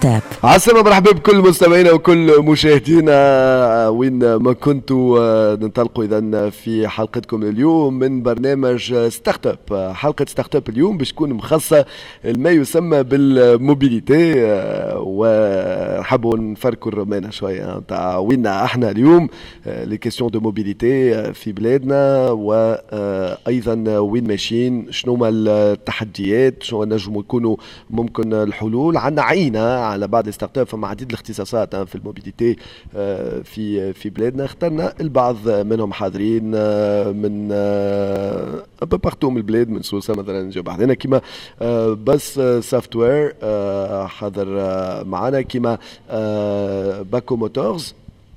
ستارت اب. عسلامة، مرحبا بكل مستمعينا وكل مشاهدينا وين ما كنتوا. ننطلقوا إذا في حلقتكم اليوم من برنامج ستارت اب. حلقة ستارت اب اليوم باش تكون مخصصة لما يسمى بالموبيليتي، ونحبوا نفركوا الرومانة شوية نتاع وين احنا اليوم، لي كيسيون دو موبيليتي في بلادنا، وأيضا وين ماشيين، شنو هما التحديات، شنو نجموا يكونوا ممكن الحلول. عندنا عينة على بعض الستارت اب، فما عديد الاختصاصات في الموبيليتي في بلادنا. اخترنا البعض منهم حاضرين من بارتو من البلاد، من سوسة مثلا نجيب بعضنا كيما بس سوفت وير حاضر معنا، كيما باكو موتورز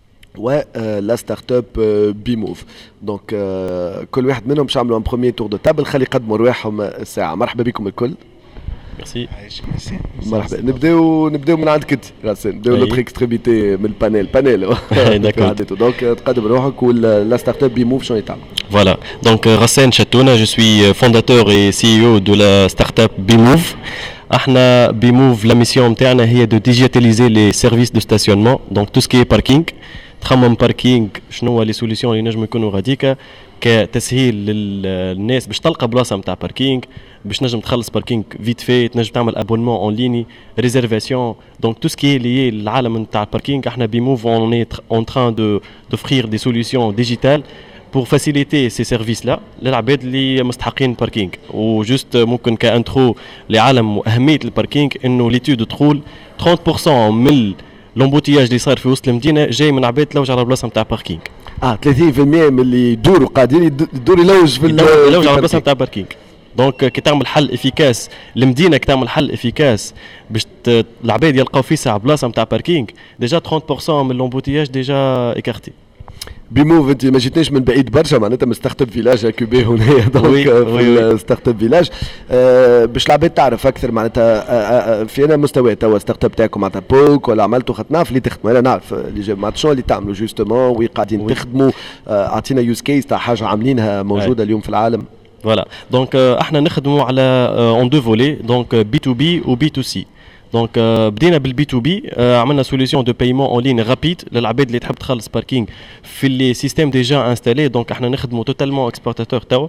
ولا ستارت اب بيموف. دونك كل واحد منهم باش يعملوا ان بروميير تور دو تابل، خلي يقدموا رواحهم الساعه. مرحبا بكم الكل. ميرسي. مرحبا. نبداو من عندك انت راسل، نبداو نوتر اكستريميتي من البانيل دونك تقدم روحك ولا ستارت اب بيموف شنو يتعمل. Voilà, donc Rassen Chatouna, je suis fondateur et CEO de la start-up Bimove. احنا Bimove, la mission نتاعنا هي de digitaliser les services de stationnement, donc tout ce qui est parking. تخمم باركينج شنو هو لي سوليسيون اللي نجم يكونوا غاديكا كتسهيل للناس باش تلقى بلاصه نتاع باركينج، باش نجم تخلص باركينج فيت في، تنجم تعمل ابونمون اون ليني، ريزيرفاسيون. دونك تو سكي لي العالم نتاع الباركينج احنا بيموف اون تران دو دوفرير دي سوليسيون ديجيتال pour faciliter ces services-là للعباد اللي مستحقين الباركينج. وجوست ممكن كانترو لعالم واهميه الباركينج انه ليتود تقول 30% من لومبوتياج اللي صار في وسط المدينه جاي من عباد تلوج على بلاصه نتاع باركينج. 30% من اللي يدوروا قاعدين يدور يلوج على بلاصه نتاع باركينج. دونك كي تعمل حل افيكاس المدينه، كي تعمل حل افيكاس باش العباد يلقاو في ساعه بلاصه نتاع باركينج، ديجا 30% من لومبوتياج ديجا ايكارتي. بيموف انت ما جيتناش من بعيد برشا، معناتها من ستارت اب فيلاج كوبي هنا دونك في الستارت اب فيلاج. باش العباد تعرف اكثر معناتها في انا مستوى توا ستارت اب تاعكم معناتها بوك ولا عملتوا خاطر نعرف اللي تخدموا، انا نعرف اللي معناتها شنو اللي تعملوا جوستومون وقاعدين تخدموا. اعطينا يوز كيس تاع حاجه عاملينها موجوده اليوم في العالم. فوالا دونك احنا نخدموا على اون دو فولي، دونك بي تو بي و بي تو سي. دونك بدينا بالبي تو بي، عملنا سوليسيون دو بايمون اون لين رابيد للعباد اللي تحب تخلص باركينج في لي سيستيم ديجا انستالي. دونك احنا نخدموا توتالمون اكسبورتاتور توا.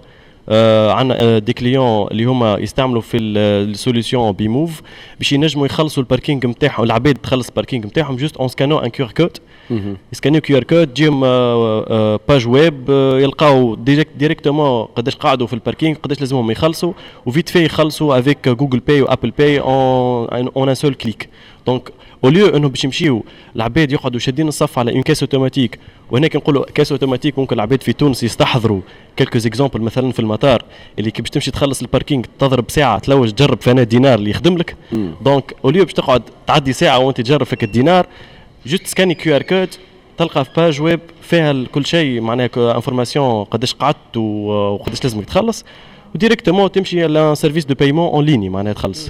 عندنا دي كليون اللي هما يستعملوا في السوليسيون بيموف باش ينجموا يخلصوا الباركينج نتاعهم، العباد تخلص الباركينج نتاعهم جوست اون سكانو ان كيو ار كود. يسكانيو كيو ار كود تجيهم باج ويب، يلقاو ديريكتومون قداش قعدوا في الباركينج، قداش لازمهم يخلصوا، وفيت في يخلصوا افيك جوجل باي وابل باي اون ان سول كليك. دونك او ليو انه باش يمشيو العباد يقعدوا شادين الصف على اون كاس اوتوماتيك، وهناك نقولوا كاس اوتوماتيك ممكن العباد في تونس يستحضروا كلكو اكزامبل. مثلا في المطار اللي كي باش تمشي تخلص الباركينج تضرب ساعه تلوج تجرب فانا دينار اللي يخدم لك. دونك او ليو باش تقعد تعدي ساعه وانت تجرب فيك الدينار، جوست سكاني كيو ار كود تلقى في باج ويب فيها كل شيء، معناها انفورماسيون قداش قعدت وقداش لازمك تخلص، وديريكتومون تمشي على سيرفيس دو بايمون اون ليني معناها تخلص.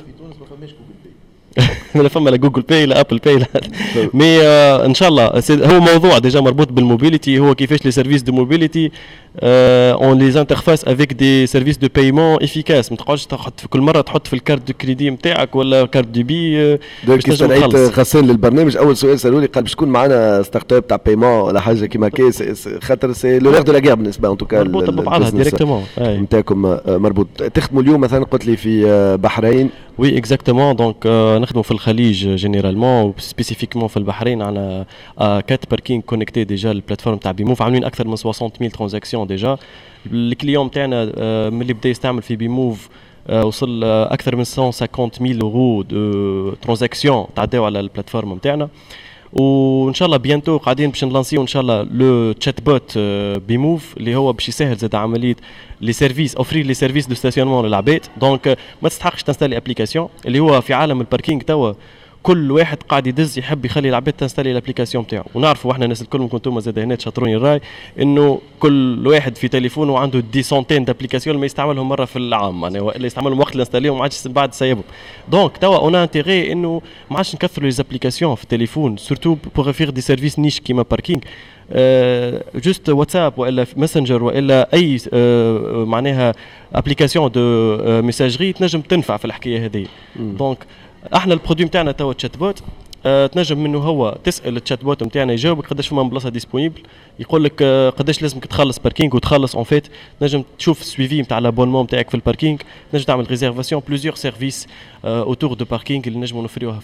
لا فما لا جوجل باي لا ابل باي لا مي ان شاء الله هو موضوع ديجا مربوط بالموبيليتي، هو كيفاش لي سيرفيس دو موبيليتي اون لي انترفاس افيك دي سيرفيس دو بايمون افيكاس. ما تقعدش تحط في كل مره تحط في الكارت دو كريدي نتاعك ولا كارت دو بي باش تنجم تخلص. غسان للبرنامج اول سؤال سالوا لي قال باش تكون معنا ستارت اب تاع بايمون ولا حاجه كيما كيس، خاطر سي لو ليغ دو لا غير بالنسبه ان توكا مربوطه ببعضها ديريكتومون نتاعكم مربوط. تخدموا اليوم مثلا قلت لي في بحرين؟ وي اكزاكتومون. دونك نخدموا في الخليج جينيرالمون وسبيسيفيكمون في البحرين على 4 باركينج كونيكتي ديجا. البلاتفورم تاع بيموف عاملين اكثر من 60000 ترانزاكسيون ديجا. الكليون تاعنا من اللي بدا يستعمل في بيموف وصل اكثر من 150000 يورو دو ترانزاكسيون تعداو على البلاتفورم نتاعنا. وان شاء الله بيانتو قاعدين باش نلانسيو ان شاء الله لو تشات بوت بيموف اللي هو باش يسهل زاد عمليه لي سيرفيس اوفري لي سيرفيس دو ستاسيونمون للعباد. دونك ما تستحقش تنستالي ابليكاسيون اللي هو في عالم الباركينج توا كل واحد قاعد يدز يحب يخلي العباد تنستالي الابليكاسيون نتاعو. ونعرفوا احنا الناس الكل ممكن انتم زاد هنا تشاطروني الراي انه كل واحد في تليفونه عنده دي سونتين دابليكاسيون ما يستعملهم مره في العام، يعني والا يستعملهم وقت اللي انستاليهم ما عادش بعد سايبهم. دونك توا اون انتيغي انه ما عادش نكثروا لي زابليكاسيون في التليفون سورتو بور فيغ دي سيرفيس نيش كيما باركينج. جوست واتساب والا ماسنجر والا اي معناها ابليكاسيون دو ميساجري تنجم تنفع في الحكايه هذه. دونك احنا البرودوي نتاعنا توا تشات بوت، تنجم منه هو تسال التشات بوت نتاعنا يجاوبك قداش فما بلاصه ديسپونيبل، يقول لك قداش لازمك تخلص باركينغ وتخلص اون فيت. تنجم تشوف السويفي نتاع لابونمون نتاعك في الباركينغ، تنجم تعمل ريزيرفاسيون بلوزيور سيرفيس اوتور دو باركينغ اللي نجموا نوفريوها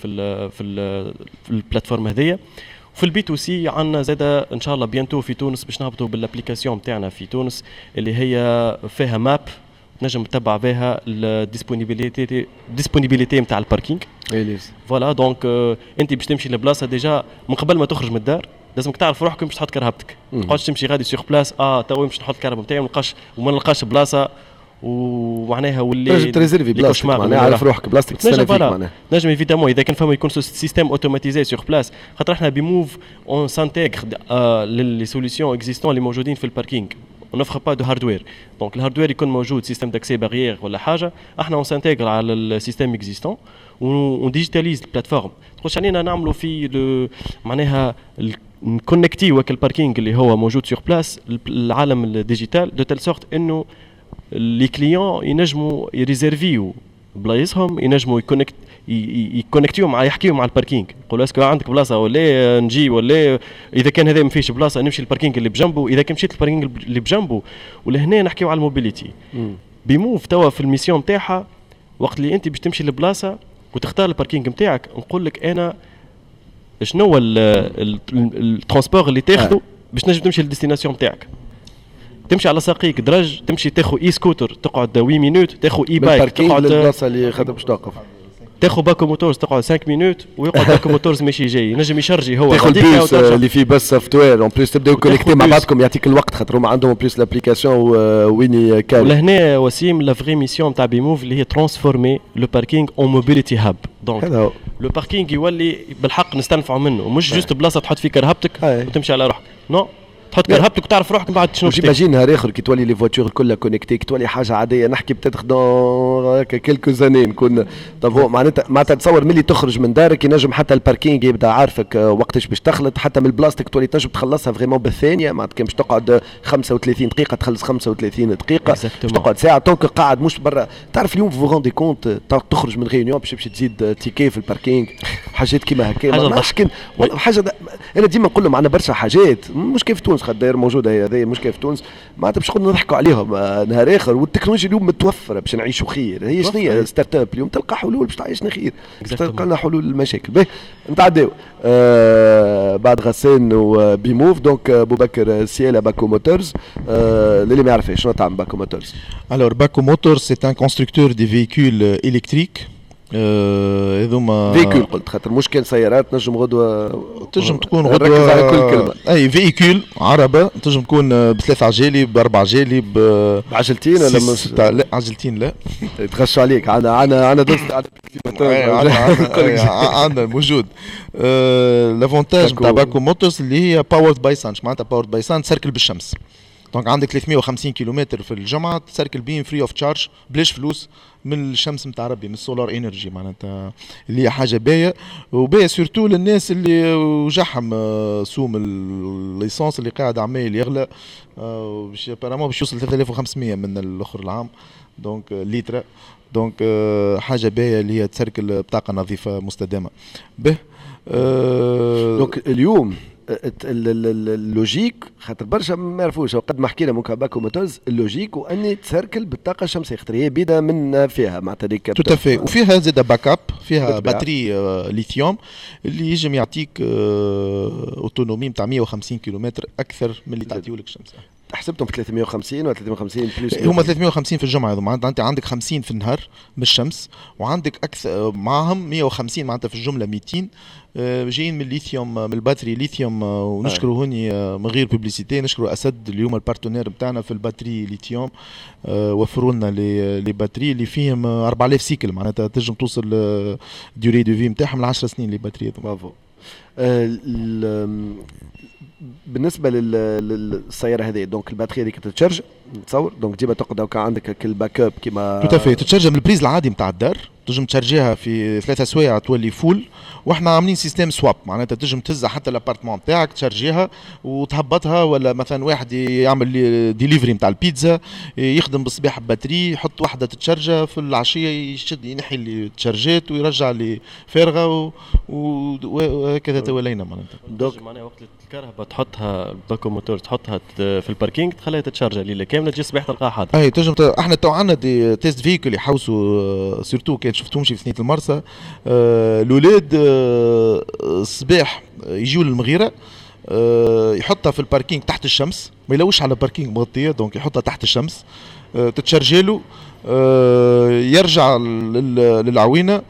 في البلاتفورم هذيا. في البي تو سي عندنا زاده ان شاء الله بيانتو في تونس باش نهبطوا بالابليكاسيون نتاعنا في تونس اللي هي فيها ماب نجم تتبع بها الديسبونيبيليتي نتاع الباركينغ. فوالا دونك انت باش تمشي لبلاصه ديجا من قبل ما تخرج من الدار لازمك تعرف روحك باش تحط كرهبتك، ما تقعدش تمشي غادي سيغ بلاس تو باش نحط الكرهبه نتاعي وما نلقاش بلاصه ومعناها واللي تريزيرفي بلاصتك معناها عارف روحك بلاصتك تستنى فيك معناها. نجم ايفيدامون اذا كان فما يكون سيستيم اوتوماتيزي سيغ بلاس، خاطر احنا بموف اون سانتيغ لي سوليسيون اكزيستون اللي موجودين في الباركينغ. on n'offre pas de hardware. Donc le hardware يكون موجود système d'accès barrière ولا حاجة، احنا on s'intègre على السيستم existant و on digitalise البلاتفورم. تخش علينا نعملوا في معناها نكونكتي وك الباركينغ اللي هو موجود سور بلاس العالم الديجيتال دو تيل سورت انه لي كليون ينجموا يريزيرفيو بلايصهم، ينجموا يكونكتيو مع يحكيو مع الباركينغ، يقولوا اسكو عندك بلاصه ولا نجي، ولا اذا كان هذا ما فيش بلاصه نمشي للباركينغ اللي بجنبه، اذا كان مشيت للباركينغ اللي بجنبه. ولهنا نحكيو على الموبيليتي. بيموف توا في الميسيون نتاعها وقت اللي انت باش تمشي للبلاصه وتختار الباركينغ نتاعك، نقول لك انا شنو هو الترونسبور اللي تاخذه باش تنجم تمشي للديستيناسيون نتاعك. تمشي على ساقيك درج، تمشي تاخذ اي سكوتر تقعد 8 مينوت، تاخذ اي بايك تقعد البلاصه اللي خاطر باش توقف، تاخذ باكو موتورز تقعد 5 مينوت ويقعد باكو موتورز ماشي جاي، نجم يشارجي هو تاخذ البيس اللي فيه بس سوفت وير اون بليس تبداو كونيكتي مع بعضكم يعطيك الوقت خاطر هما عندهم بليس لابليكاسيون ويني كامل. ولهنا وسيم لا فري ميسيون نتاع بيموف اللي هي ترانسفورمي لو باركينغ اون موبيليتي هاب. دونك لو باركينغ يولي بالحق نستنفعوا منه، مش جوست بلاصه تحط فيه كرهبتك وتمشي على روحك، نو تحط كرهبتك وتعرف روحك بعد شنو تشتري. جيماجين نهار اخر كي تولي لي فواتور كلها كونيكتي، كي تولي حاجه عاديه نحكي بتاتخ دون كيلكو زاني نكون طب معناتها تصور ملي تخرج من دارك ينجم حتى الباركينغ يبدا عارفك وقتاش باش تخلط، حتى من البلاستيك تولي تنجم تخلصها فريمون بالثانيه، معناتها كان باش تقعد 35 دقيقه تخلص 35 دقيقه، باش تقعد ساعه طونك قاعد مش برا. تعرف اليوم فو روندي كونت تخرج من ريونيون باش تزيد تيكي في الباركينغ حاجات كيما هكا حاجه انا ديما نقول لهم عندنا برشا حاجات مش كيف تونس خاطر موجوده هذه مش كيف تونس، معناتها باش نقعدوا نضحكوا عليهم نهار اخر. والتكنولوجيا اليوم متوفره باش نعيشوا خير، هي شنو هي ستارت اب اليوم تلقى حلول باش تعيشنا خير، تلقى لنا حلول للمشاكل. باهي نتعداو بعد غسان وبيموف. دونك ابو بكر سياله باكو موتورز، اللي ما يعرفش شنو تعمل باكو موتورز. Alors Baco Motors c'est un constructeur de véhicules électriques. هذوما فيكول قلت خاطر مش كان سيارات نجم غدوه تنجم تكون غدوه على كل كلمه. اي فيكول عربه تنجم تكون بثلاث عجالي باربع عجالي بعجلتين ولا مش لا عجلتين لا تغش عليك. انا دوست عندنا موجود. لافونتاج تاع باكو موتورز اللي هي باورد باي سان، معناتها باورد باي سان تسركل بالشمس. دونك عندك 350 كيلومتر في الجمعة تسركل بين فري اوف تشارج بلاش فلوس من الشمس نتاع ربي، من السولار انرجي، معناتها اللي هي حاجة باهية وباهية سورتو للناس اللي وجحهم سوم الليسانس اللي قاعد عمال يغلى باش بارامون باش يوصل 3500 من الاخر العام دونك لتر. دونك حاجة باهية اللي هي تسركل بطاقة نظيفة مستدامة به. دونك اليوم اللوجيك خاطر برشا ما يعرفوش قد ما حكينا ممكن باكو موتورز اللوجيك واني تسركل بالطاقه الشمسيه خاطر هي بيدا من فيها معناتها ديك توتافي وفيها زاد باك اب فيها باتري ليثيوم اللي يجم يعطيك اوتونومي نتاع 150 كيلومتر اكثر من اللي تعطيولك الشمس. حسبتهم في 350 ولا 350 بلس؟ هما 350 في الجمعه هذوما، انت عندك 50 في النهار بالشمس وعندك اكثر معهم 150 معناتها في الجمله 200 جايين من الليثيوم من الباتري ليثيوم. ونشكروا هوني من غير بوبليسيتي نشكروا اسد اليوم البارتنير بتاعنا في الباتري ليثيوم، وفروا لنا لي باتري اللي فيهم 4000 سيكل معناتها تنجم توصل ديوري دو في نتاعهم ل 10 سنين لي باتري. برافو. بالنسبه للسياره هذه دونك الباتري هذيك تتشارج نتصور دونك ديما تقعد كان عندك الباك اب كيما توتافي تتشارج من البريز العادي نتاع الدار تنجم تشارجيها في 3 سوايع تولي فول. واحنا عاملين سيستم سواب، معناتها تنجم تهزها حتى الابارتمون تاعك تشارجيها وتهبطها، ولا مثلا واحد يعمل ديليفري نتاع البيتزا يخدم بالصباح باتري، يحط واحده تتشارجها في العشيه، يشد ينحي اللي تشارجات ويرجع لي فارغه وهكذا تولينا. معناتها وقت الكهرباء تحطها باكو موتور تحطها في الباركينج تخليها تتشارج ليله كامله تجي الصباح تلقاها حاضر. اي تنجم احنا تو عندنا دي تيست فيكول يحوسوا سيرتو كان شفتهمش في ثنيه المرسى. الاولاد الصباح يجيوا للمغيره يحطها في الباركينج تحت الشمس، ما يلوش على باركينج مغطيه، دونك يحطها تحت الشمس تتشارجيله، يرجع للعوينه.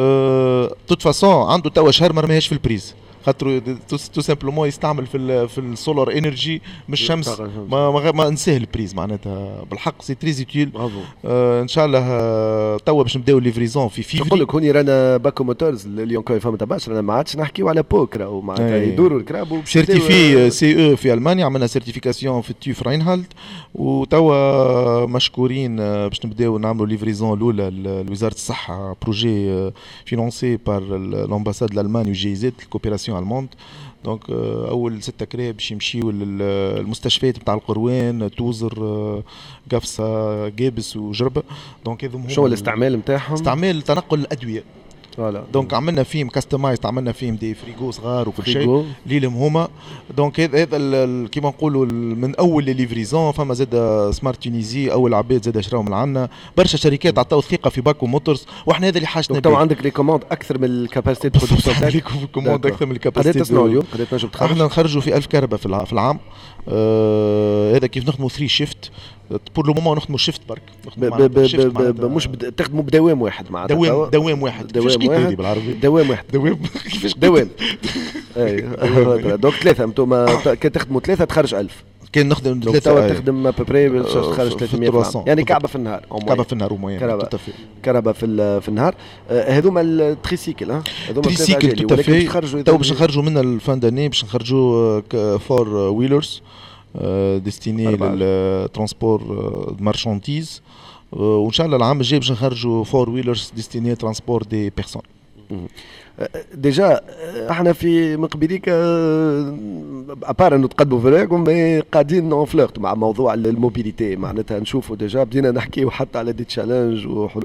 توت عنده توا شهر ما رميهاش في البريز، خاطر تو سامبلومون يستعمل في السولار انرجي من الشمس، ما انساه البريز معناتها بالحق سي تري يوتيل. ان شاء الله توا باش نبداو ليفريزون في فيفري. نقول لك هوني رانا باكو موتورز اليوم كان فما تباش، رانا ما عادش نحكيو على بوكرا ومعناتها يدوروا الكراب سيرتيفي سي او في المانيا، عملنا سيرتيفيكاسيون في التيوف راينهالد، وتوا مشكورين باش نبداو نعملوا ليفريزون الاولى لوزاره الصحه، بروجي فينانسي بار لامباساد الالماني وجي زد الكوبيراسيون الموند. دونك اول 6 كراب باش يمشيو للمستشفيات نتاع القروان، توزر، قفصه، جابس وجربه. دونك هذوما شو الاستعمال نتاعهم؟ استعمال تنقل الادويه. فوالا دونك عملنا فيهم كاستمايز، عملنا فيهم دي فريغو صغار وكل شيء ليلهم هما. دونك هذا كيما نقولوا من اول ليفريزون. فما زاد سمارت تونيزي اول عباد زاد شراو من عندنا، برشا شركات عطاو ثقه في باكو موتورز، واحنا هذا اللي حاجتنا به. تو عندك لي كوموند اكثر من الكاباسيتي برودكسيون تاعك. كوموند اكثر من الكاباسيتي. قد تصنعوا اليوم؟ قد تنجم تخرج؟ احنا نخرجوا في 1000 كهرباء في العام. هذا كيف نخدموا 3 شيفت بور لو مومون، نخدموا شيفت برك. مش تخدموا بدوام واحد معناتها. دوام واحد. كيفاش قيتوا بالعربي؟ دوام واحد. كيفاش دوام. اي دونك 3 انتم كي تخدموا 3 تخرج 1000. كان نخدم 3 تخدم ابري باش تخرج 300 يعني كعبه في النهار. كعبه في النهار وموين. كهرباء في النهار. هذوما التريسيكل هذوما تريسيكل تو باش نخرجوا منها الفان داني، باش نخرجوا فور ويلرز ديستيني للترانسبور مارشانتيز، وان شاء الله العام الجاي باش نخرجوا فور ويلرز ديستيني ترانسبور دي بيرسون. ديجا احنا في مقبليك ابار انه تقدموا فريقكم قاعدين نونفلورت مع موضوع الموبيليتي، معناتها نشوفوا ديجا بدينا نحكيو حتى على دي تشالنج وحلول.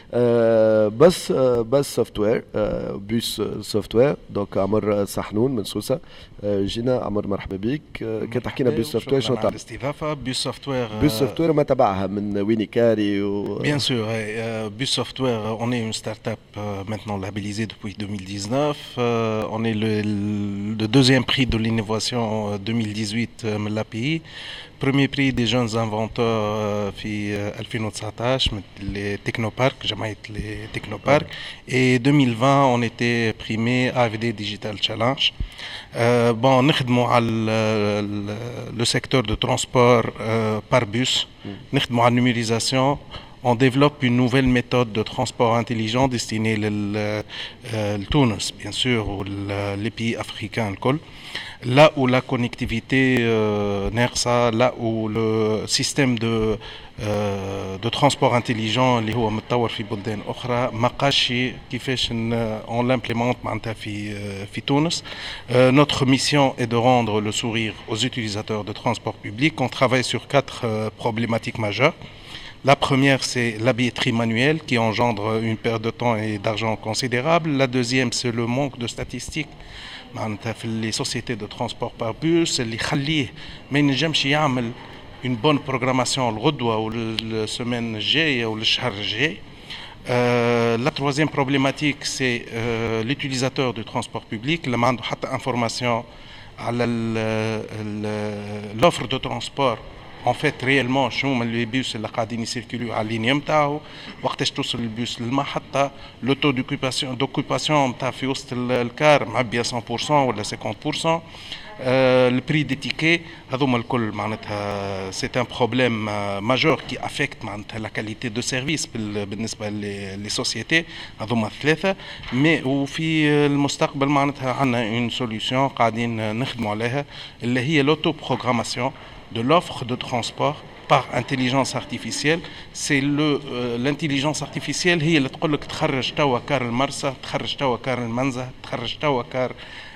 بس سوفتوير، بيس سوفتوير. دونك عمر صحنون من سوسه جينا. عمر مرحبا بك. كي تحكينا بيس سوفتوير شنو تاع الاستضافه؟ بيس سوفتوير ما تبعها من وينيكاري Bien sûr, Bus Software, on est une start-up maintenant labellisée depuis 2019. On est le deuxième prix de l'innovation 2018 من l'API. Premier prix des jeunes inventeurs في 2019 les Technopark, جمعية les Technopark. Et 2020 on était primé AFD Digital Challenge. Bon, نخدموا على le secteur de transport par bus. نخدموا على numérisation. On développe une nouvelle méthode de transport intelligent destinée à Tunis, bien sûr, ou les pays africains. Là où la connectivité NERSA, là où le système de transport intelligent اللي هو متطور في بلدان أخرى ما قاش كيفاش on l'implémente معناتها في تونس. Notre mission est de rendre le sourire aux utilisateurs de transport public. On travaille sur 4 problématiques majeures. La première, c'est la billetterie manuelle qui engendre une perte de temps et d'argent considérable. La deuxième, c'est le manque de statistiques في les sociétés de transport par bus اللي يخليه ما ينجمش يعمل une bonne programmation الغدوة والسمانة الجاية والشهر الجاي. La troisième problématique, c'est l'utilisateur du transport public اللي ما عنده حتى information على l'offre de transport. En fait, réellement, شنو من les bus اللي قاعدين يسيركلوا على اللينيا نتاعو، وقتاش توصل البيس للمحطة، لو تو دوكوباسيون نتاع في وسط الكار معبية 100% ولا 50%. البري دي تيكي هذوما الكل معناتها سي ان بروبليم ماجور كي افكت معناتها لا كاليتي دو سيرفيس بالنسبه لي سوسيتي هذوما الثلاثه. مي وفي المستقبل معناتها عندنا اون سوليوشن قاعدين نخدموا عليها اللي هي لوتو بروغراماسيون de l'offre de transport par intelligence artificielle. C'est l'intelligence artificielle هي اللي تقول لك تخرج توا كار المرسى، تخرج توا كار المنزه، تخرج توا كار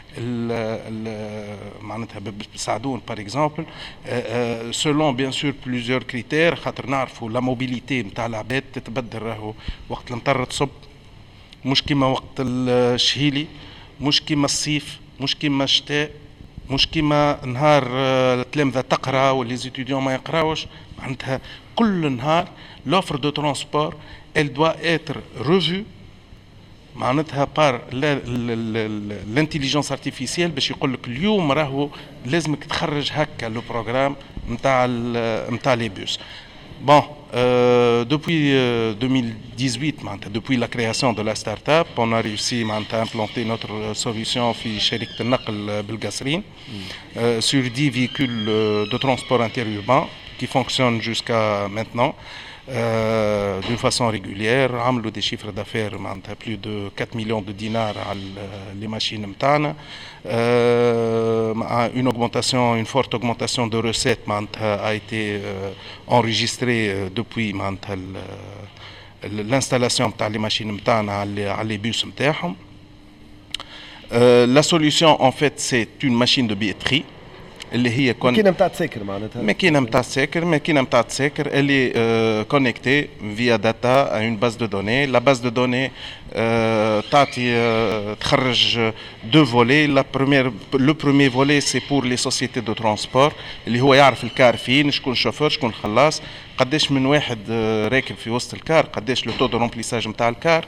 معناتها بسعدون par exemple selon bien sûr plusieurs critères. خاطر نعرفوا لا موبيليتي نتاع العباد تتبدل، راهو وقت المطر تصب مش كيما وقت الشهيلي، مش كيما الصيف، مش كيما الشتاء، مش كيما نهار التلامذة تقرا والليزيتيديون ما يقراوش. معناتها كل نهار l'offre de transport elle doit être revue معناتها بار الانتيليجنس ارتيفيسيال باش يقول لك اليوم راهو لازمك تخرج هكا لو بروغرام نتاع لي بوس. Bon, depuis 2018, depuis la création de la start-up, on a réussi à implanter notre solution في شركة النقل بالقصرين sur 10 véhicules de transport interurbain qui fonctionnent jusqu'à maintenant d'une façon régulière. عملوا des chiffres d'affaires plus de 4 millions de dinars على les machines متاعنا. Une forte augmentation de recettes a été enregistrée depuis l'installation des machines à les bus متاعهم. La solution en fait c'est une machine de billetterie اللي هي ماكينه نتاع تساكر معناتها ماكينه نتاع تساكر اللي كونيكتي فيا داتا à une base de données. La base de données تعطي تخرج deux volets. Le premier volet c'est pour les sociétés de transport اللي هو يعرف الكار فين، شكون شوفور، شكون خلاص، قداش من واحد راكب في وسط الكار، قداش لو تو دو رومبليساج نتاع الكار.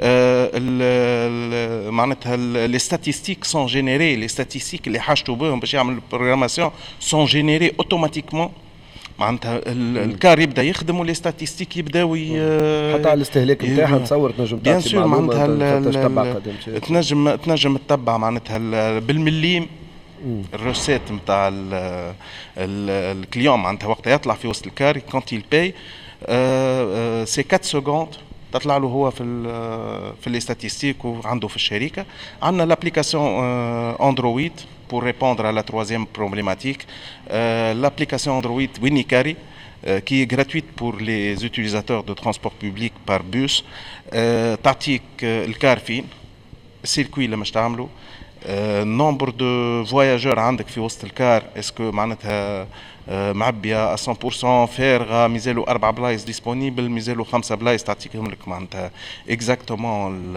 معناتها لي ستاتيستيك سون جينيري، لي ستاتيستيك اللي حاجتوا بهم باش يعمل البروغراماسيون سون جينيري اوتوماتيكمون. معناتها الكار يبدا يخدم ولي ستاتيستيك يبداو حتى على الاستهلاك نتاعها نتصور تنجم تعطي معلومه تنجم تتبع معناتها بالمليم الروسيت نتاع الكليون. معناتها وقت يطلع في وسط الكار كونت يل باي سي 4 سكوند تطلع له هو في لي ستاتيستيك وعنده في الشركه. عندنا لابليكاسيون اندرويد pour répondre à la troisième problématique, l'application Android Winicari qui est gratuite pour les utilisateurs de transport public par bus. تعطيك الكار فين، السيركوي اللي مش تعمله، nombre de voyageurs عندك في وسط الكار، اسكو معناتها معبيه 100% فارغه، مازالوا 4 بلايص ديسپونيبل، مازالوا 5 بلايص تعطيكهم لك معناتها اكزاكتومون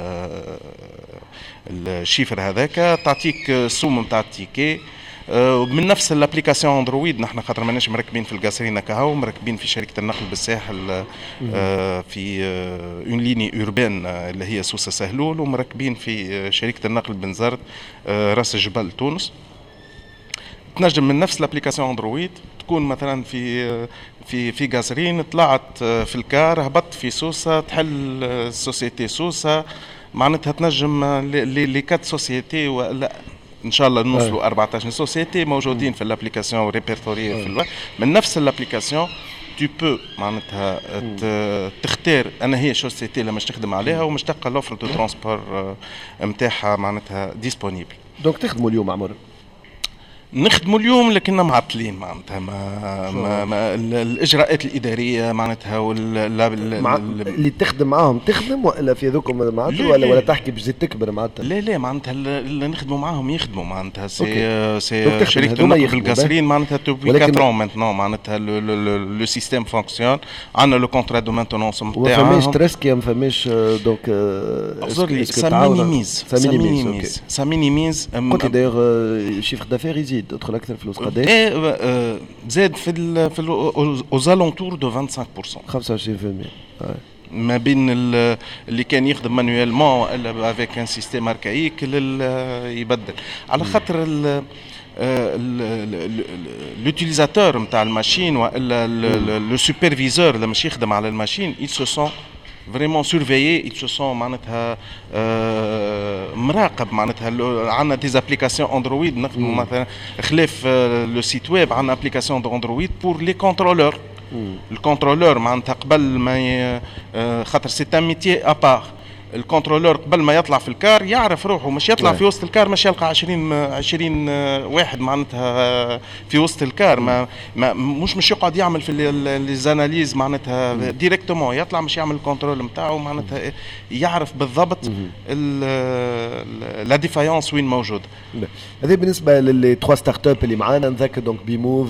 الشيفر هذاك، تعطيك السوم نتاع التيكي من نفس الابليكاسيون اندرويد. نحن خاطر ماناش مركبين في القصرين كهو، مركبين في شركه النقل بالساحل في اون ليني اوربان اللي هي سوسه سهلول، ومركبين في شركه النقل بن زرد راس الجبل تونس. تنجم من نفس الابليكاسيون اندرويد تكون مثلا في قصرين، طلعت في الكار، هبطت في سوسه، تحل سوسيتي سوسه، معناتها تنجم لي 4 سوسيتي ولا ان شاء الله نوصلوا 14 سوسيتي موجودين في الابليكاسيون ريبرتوريه في من نفس الابليكاسيون. tu peux معناتها تختار انا هي سوسيتي اللي مش تخدم عليها ومش تلقى لوفر دو ترونسبور نتاعها معناتها ديسپونيبل. دونك تخدموا اليوم عمر؟ نخدموا اليوم لكننا معطلين معناتها ما الاجراءات الاداريه معناتها اللي تخدم معاهم تخدم ولا في ذوكم معناتها ولا تحكي باش تزيد تكبر معناتها؟ لا معناتها اللي نخدموا معاهم يخدموا معناتها سي شركه النقل بالقصرين معناتها توبي 4 ans معناتها معناتها لو سيستيم فونكسيون. عندنا لو كونترا دو مانتونونس نتاعهم، ما فماش تريسكي، ما فماش دونك سا مينيميز قلت داير شيفر دافير يزيد تدخل اكثر فلوس قداش؟ زاد في اوزالونتور دو 25%. ما بين اللي كان يخدم مانويلمون ولا افيك ان سيستيم اركايك يبدل على خاطر l'utilisateur نتاع الماشين ولا لو سوبرفيزور اللي مش يخدم على الماشين ils se sont vraiment surveillés, ils se sont معناتها مراقب. معناتها عندنا دي ابليكاسيون اندرويد نخدموا مثلا خلاف لو سيت ويب، عندنا ابليكاسيون دو اندرويد بور لي كونترولور. الكونترولور معناتها قبل ما خاطر سي ان ميتيي ابار الكنترولور قبل ما يطلع في الكار يعرف روحه، مش يطلع في وسط الكار مش يلقى 20 واحد معناتها في وسط الكار، مش يقعد يعمل في الاناليز معناتها ديريكتومون، يطلع مش يعمل الكنترول نتاعو معناتها يعرف بالضبط لا ديفايونس وين موجود. هذا بالنسبه للي 3 ستارت اب اللي معانا، نذكر دونك بيموف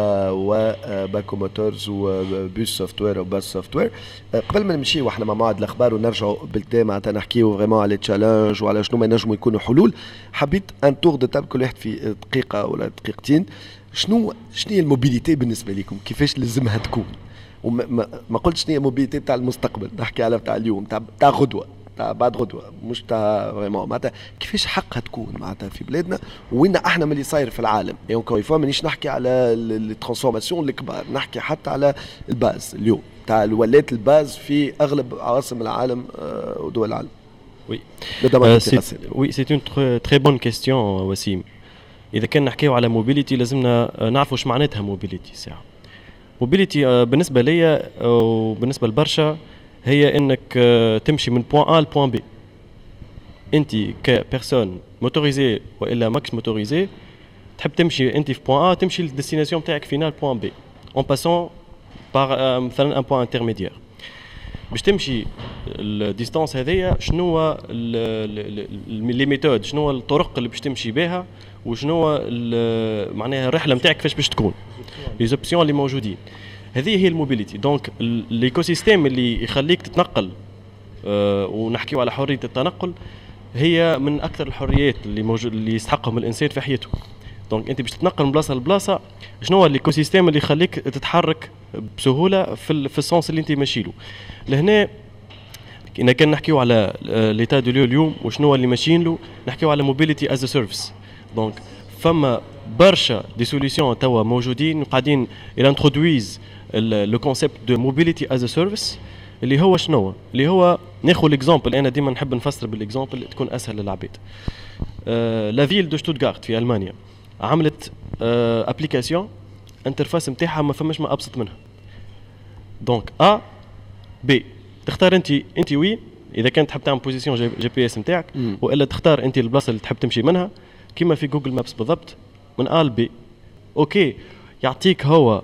وباكو موتورز وبوس سوفت وير وباس سوفت وير. قبل ما نمشي واحنا مع موعد الاخبار ونرجعوا بالتالي معناتها نحكيو فريمون على تشالنج وعلى شنو ما ينجموا يكونوا حلول، حبيت ان تور دو تاب كل واحد في دقيقه ولا دقيقتين. شنو هي الموبيليتي بالنسبه لكم؟ كيفاش لازمها تكون؟ وما قلتش شنو هي الموبيليتي تاع المستقبل، نحكي على تاع اليوم، تاع غدوه، تاع بعد غدوه، مش تاع فريمون معناتها كيفاش حقها تكون معناتها في بلادنا وين احنا من اللي صاير في العالم. اي اونكور يفوا مانيش نحكي على الترانسفورماسيون الكبار، نحكي حتى على الباز اليوم تاع الولات الباز في اغلب عواصم العالم ودول العالم. Oui, c'est une très bonne question وسيم. إذا كان نحكيو على موبيليتي لازمنا نعرفوا ايش معناتها موبيليتي. ساعة موبيليتي بالنسبة ليا وبالنسبة لبرشا هي انك تمشي من بوان A لبوان B. انت كبيرسون موتوريزي والا ماكس موتوريزي تحب تمشي انت في بوان A تمشي للديستيناسيون تاعك فينال بوان B en passant par مثلا ان بوان انترميديير. باش تمشي الديستانس هذيا شنو لي ميثود، شنو الطرق اللي باش تمشي بها، وشنو معناها الرحله نتاعك كيفاش باش تكون، لي زوبسيون اللي موجودين. هذه هي الموبيليتي. دونك الايكو سيستيم اللي يخليك تتنقل ونحكيو على حريه التنقل هي من اكثر الحريات اللي موجود اللي يستحقهم الانسان في حياته. دونك انت باش تتنقل من بلاصه لبلاصه، شنو هو الايكو سيستيم اللي يخليك تتحرك بسهوله في السونس اللي انت ماشي له. لهنا إذا كان نحكيو على ليتا دو ليو اليوم وشنو اللي ماشيين له، نحكيو على موبيليتي از سيرفيس. دونك فما برشا دي سوليسيون توا موجودين قاعدين الانترودويز لو كونسيبت دو موبيليتي از سيرفيس، اللي هو شنو؟ اللي هو ناخذ ليكزامبل، انا ديما نحب نفسر بالاكزامبل تكون اسهل للعباد. لا فيل دو شتوتغارت في المانيا عملت ابليكاسيون انترفاس نتاعها ما فماش ما ابسط منها. دونك ا بي تختار انت وين اذا كنت تحب تعمل بوزيسيون جي بي اس نتاعك، والا تختار انت البلاصه اللي تحب تمشي منها كما في جوجل مابس بالضبط من ا لبي. اوكي يعطيك هو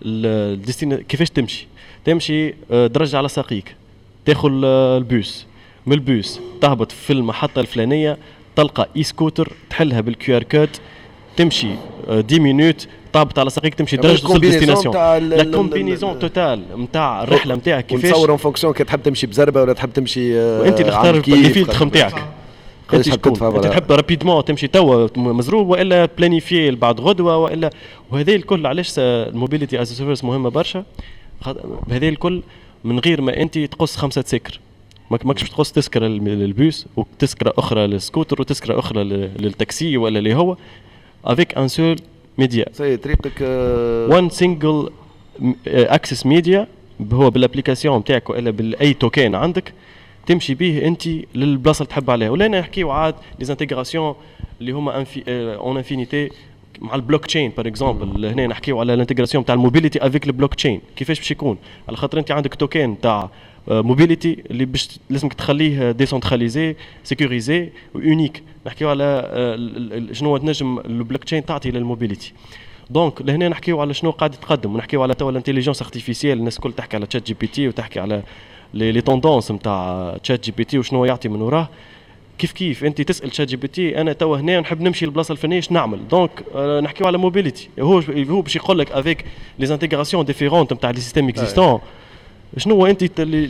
كيفاش تمشي درج على ساقيك، تاخذ البوس، من البوس تهبط في المحطه الفلانيه، تلقى اي سكوتر تحلها بالكيو ار كود، تمشي 10 مينوت تهبط على ساقيك تمشي درجه توصل ديستيناسيون. لا كومبينيزون توتال نتاع الرحله نتاعك كيفاش تصور اون فونكسيون كي تحب تمشي بزربه ولا تحب تمشي وانت اللي تختار الفيلتر نتاعك. انت تحب رابيدمون تمشي توا مزروب والا بلانيفي بعد غدوه والا. وهذه الكل علاش الموبيليتي از سيرفيس مهمه برشا. بهذه الكل من غير ما انت تقص 5 سكر، ماكش تقص تذكره للبوس وتذكره اخرى للسكوتر وتذكره اخرى للتاكسي ولا اللي هو avec un seul média. سي طريقك one single access media هو بالابليكاسيون نتاعك ولا بالاي توكين عندك تمشي به انت للبلاصه اللي تحب عليها. ولا نحكيو عاد لي انتغراسيون اللي هما اون انفينيتي مع البلوك تشين بار اكزومبل. هنا نحكيو على الانتغراسيون تاع الموبيليتي افيك البلوك تشين. كيفاش باش يكون؟ على خاطر انت عندك توكين تاع موبيليتي اللي باش لازمك تخليه ديسنتراليزي سيكوريزي ويونيك. نحكيو على شنو تنجم البلوك تشين تعطي للموبيليتي. دونك لهنا نحكيو على شنو قاعد يتقدم، ونحكيو على توا الانتيليجنس ارتيفيسيال. الناس الكل تحكي على تشات جي بي تي وتحكي على لي توندونس نتاع تشات جي بي تي وشنو يعطي من وراه. كيف انت تسال تشات جي بي تي انا توا هنا نحب نمشي للبلاصه الفلانيه اش نعمل؟ دونك نحكيو على موبيليتي. هو باش يقول لك افيك لي انتغراسيون ديفيرونت نتاع لي سيستيم اكزيستون شنو انت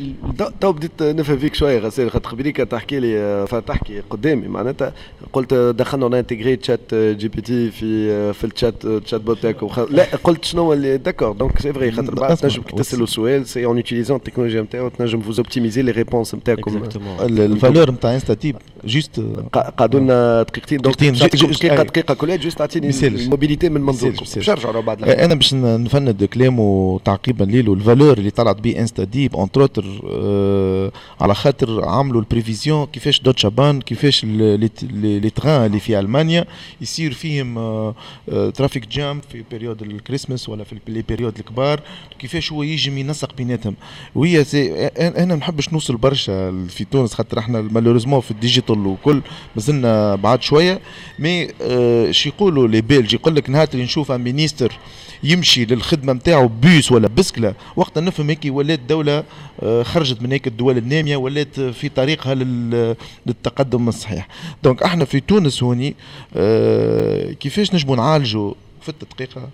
تو بديت نفهم فيك شويه غسيل. خاطر قبيليك تحكي لي فتحكي قدامي معناتها قلت دخلنا انتجري تشات جي بي تي في الشات بوت تاعك لا قلت شنو اللي داكور. دونك سي فري خاطر بعد تنجم تسالوا سؤال سي اون يوتيليزون التكنولوجيا نتاعو تنجم فوز اوبتيميزي لي ريبونس نتاعكم. الفالور نتاع انستا تيب جوست قعدوا لنا دقيقتين. دقيقه كلها جوست اعطيني الموبيليتي من منظوركم باش نرجعوا بعد. انا باش نفند كلامه تعقيبا ليلو. الفالور اللي طلعت به ستاديب اونتروتر على خاطر عملوا البريفيزيون كيفاش دوتشا بان كيفاش لي تران اللي في المانيا يصير فيهم ترافيك جام في بيريود الكريسماس ولا في لي بيريود الكبار، كيفاش هو يجي ينسق بيناتهم. وهي انا ما نحبش نوصل برشا في تونس خاطر احنا مالوريزمون في الديجيتال وكل مازلنا بعد شويه. مي شي يقولوا لي بيلج يقول لك نهار اللي نشوف مينيستر يمشي للخدمه نتاعو بيس ولا بسكله وقت نفهم هيك ولات الدوله خرجت من هيك الدول الناميه ولات في طريقها للتقدم الصحيح. دونك احنا في تونس هوني كيفاش نجموا نعالجوا في التدقيقه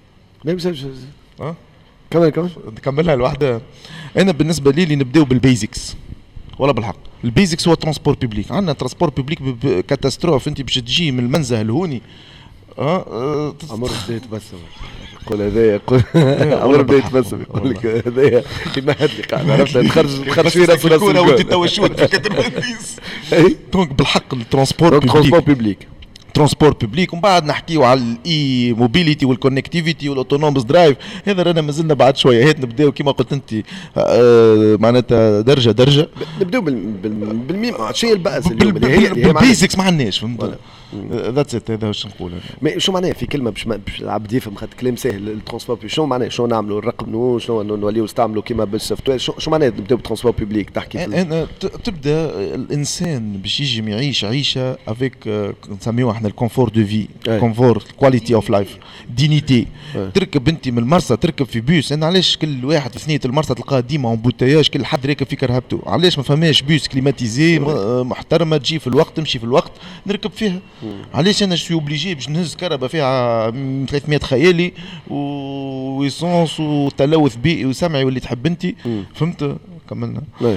كمان نكملها الواحده. انا بالنسبه لي نبداو بالبيزكس ولا بالحق. البيزكس هو ترانسبور بيبليك. عندنا ترانسبور بيبليك كاتاستروف. انت باش تجي من المنزه الهوني عمر بديت بس قول هذايا عمر بديت بس يقول لك هذايا كيما هاد لي قاعد عرفت تخرج في راس الكوره وانت توشوت في الكتربيس. دونك بالحق الترانسبور بيبليك ترانسبور بيبليك. ومن بعد نحكيو على الاي موبيليتي والكونكتيفيتي والاوتونوموس درايف. هذا رانا مازلنا بعد شويه. هات نبداو كيما قلت انت معناتها درجه نبداو بالميم. شنو هي البأس اليوم اللي هي بالبيزكس ما عندناش فهمت. ذاتس ات. هذا واش نقول انا. شو معناها في كلمه باش العبد يفهم خاطر كلام ساهل الترانسبور. شنو معناه شنو نعملوا نرقموا شنو نوليو نستعملوا كيما بالسوفت وير. شو معناه نبداو بالترانسبور بيبليك تحكي انا تبدا الانسان باش يجي يعيش عيشه افيك نسميوها احنا الكونفور دو في كونفور كواليتي اوف لايف دينيتي. تركب انت من المرسى تركب في بيوس. انا علاش كل واحد في ثنيه المرسى تلقاه ديما امبوتياج كل حد راكب في كرهبته. علاش ما فماش بيوس كليماتيزي محترمه تجي في الوقت تمشي في الوقت نركب فيها. علاش انا شوي اوبليجي باش نهز كهرباء فيها 300 خيالي ويسونس وتلوث بيئي وسمعي واللي تحب انت فهمت. كملنا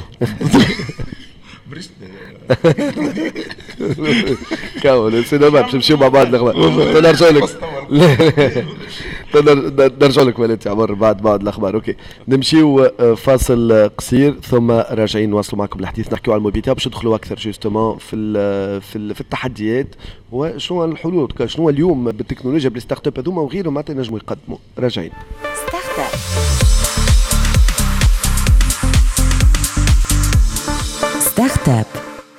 كامل سيدنا باش نمشيو مع بعض الاخبار. نرجع لك نرجع لك وليد عمر بعد الاخبار. اوكي نمشيو فاصل قصير ثم راجعين نواصلوا معكم الحديث نحكيو على الموبيليتي باش ندخلوا اكثر جوستومون في التحديات وشنو الحلول. شنو اليوم بالتكنولوجيا بالستارت اب هذوما وغيرهم معناتها نجموا يقدموا. راجعين ستارت اب.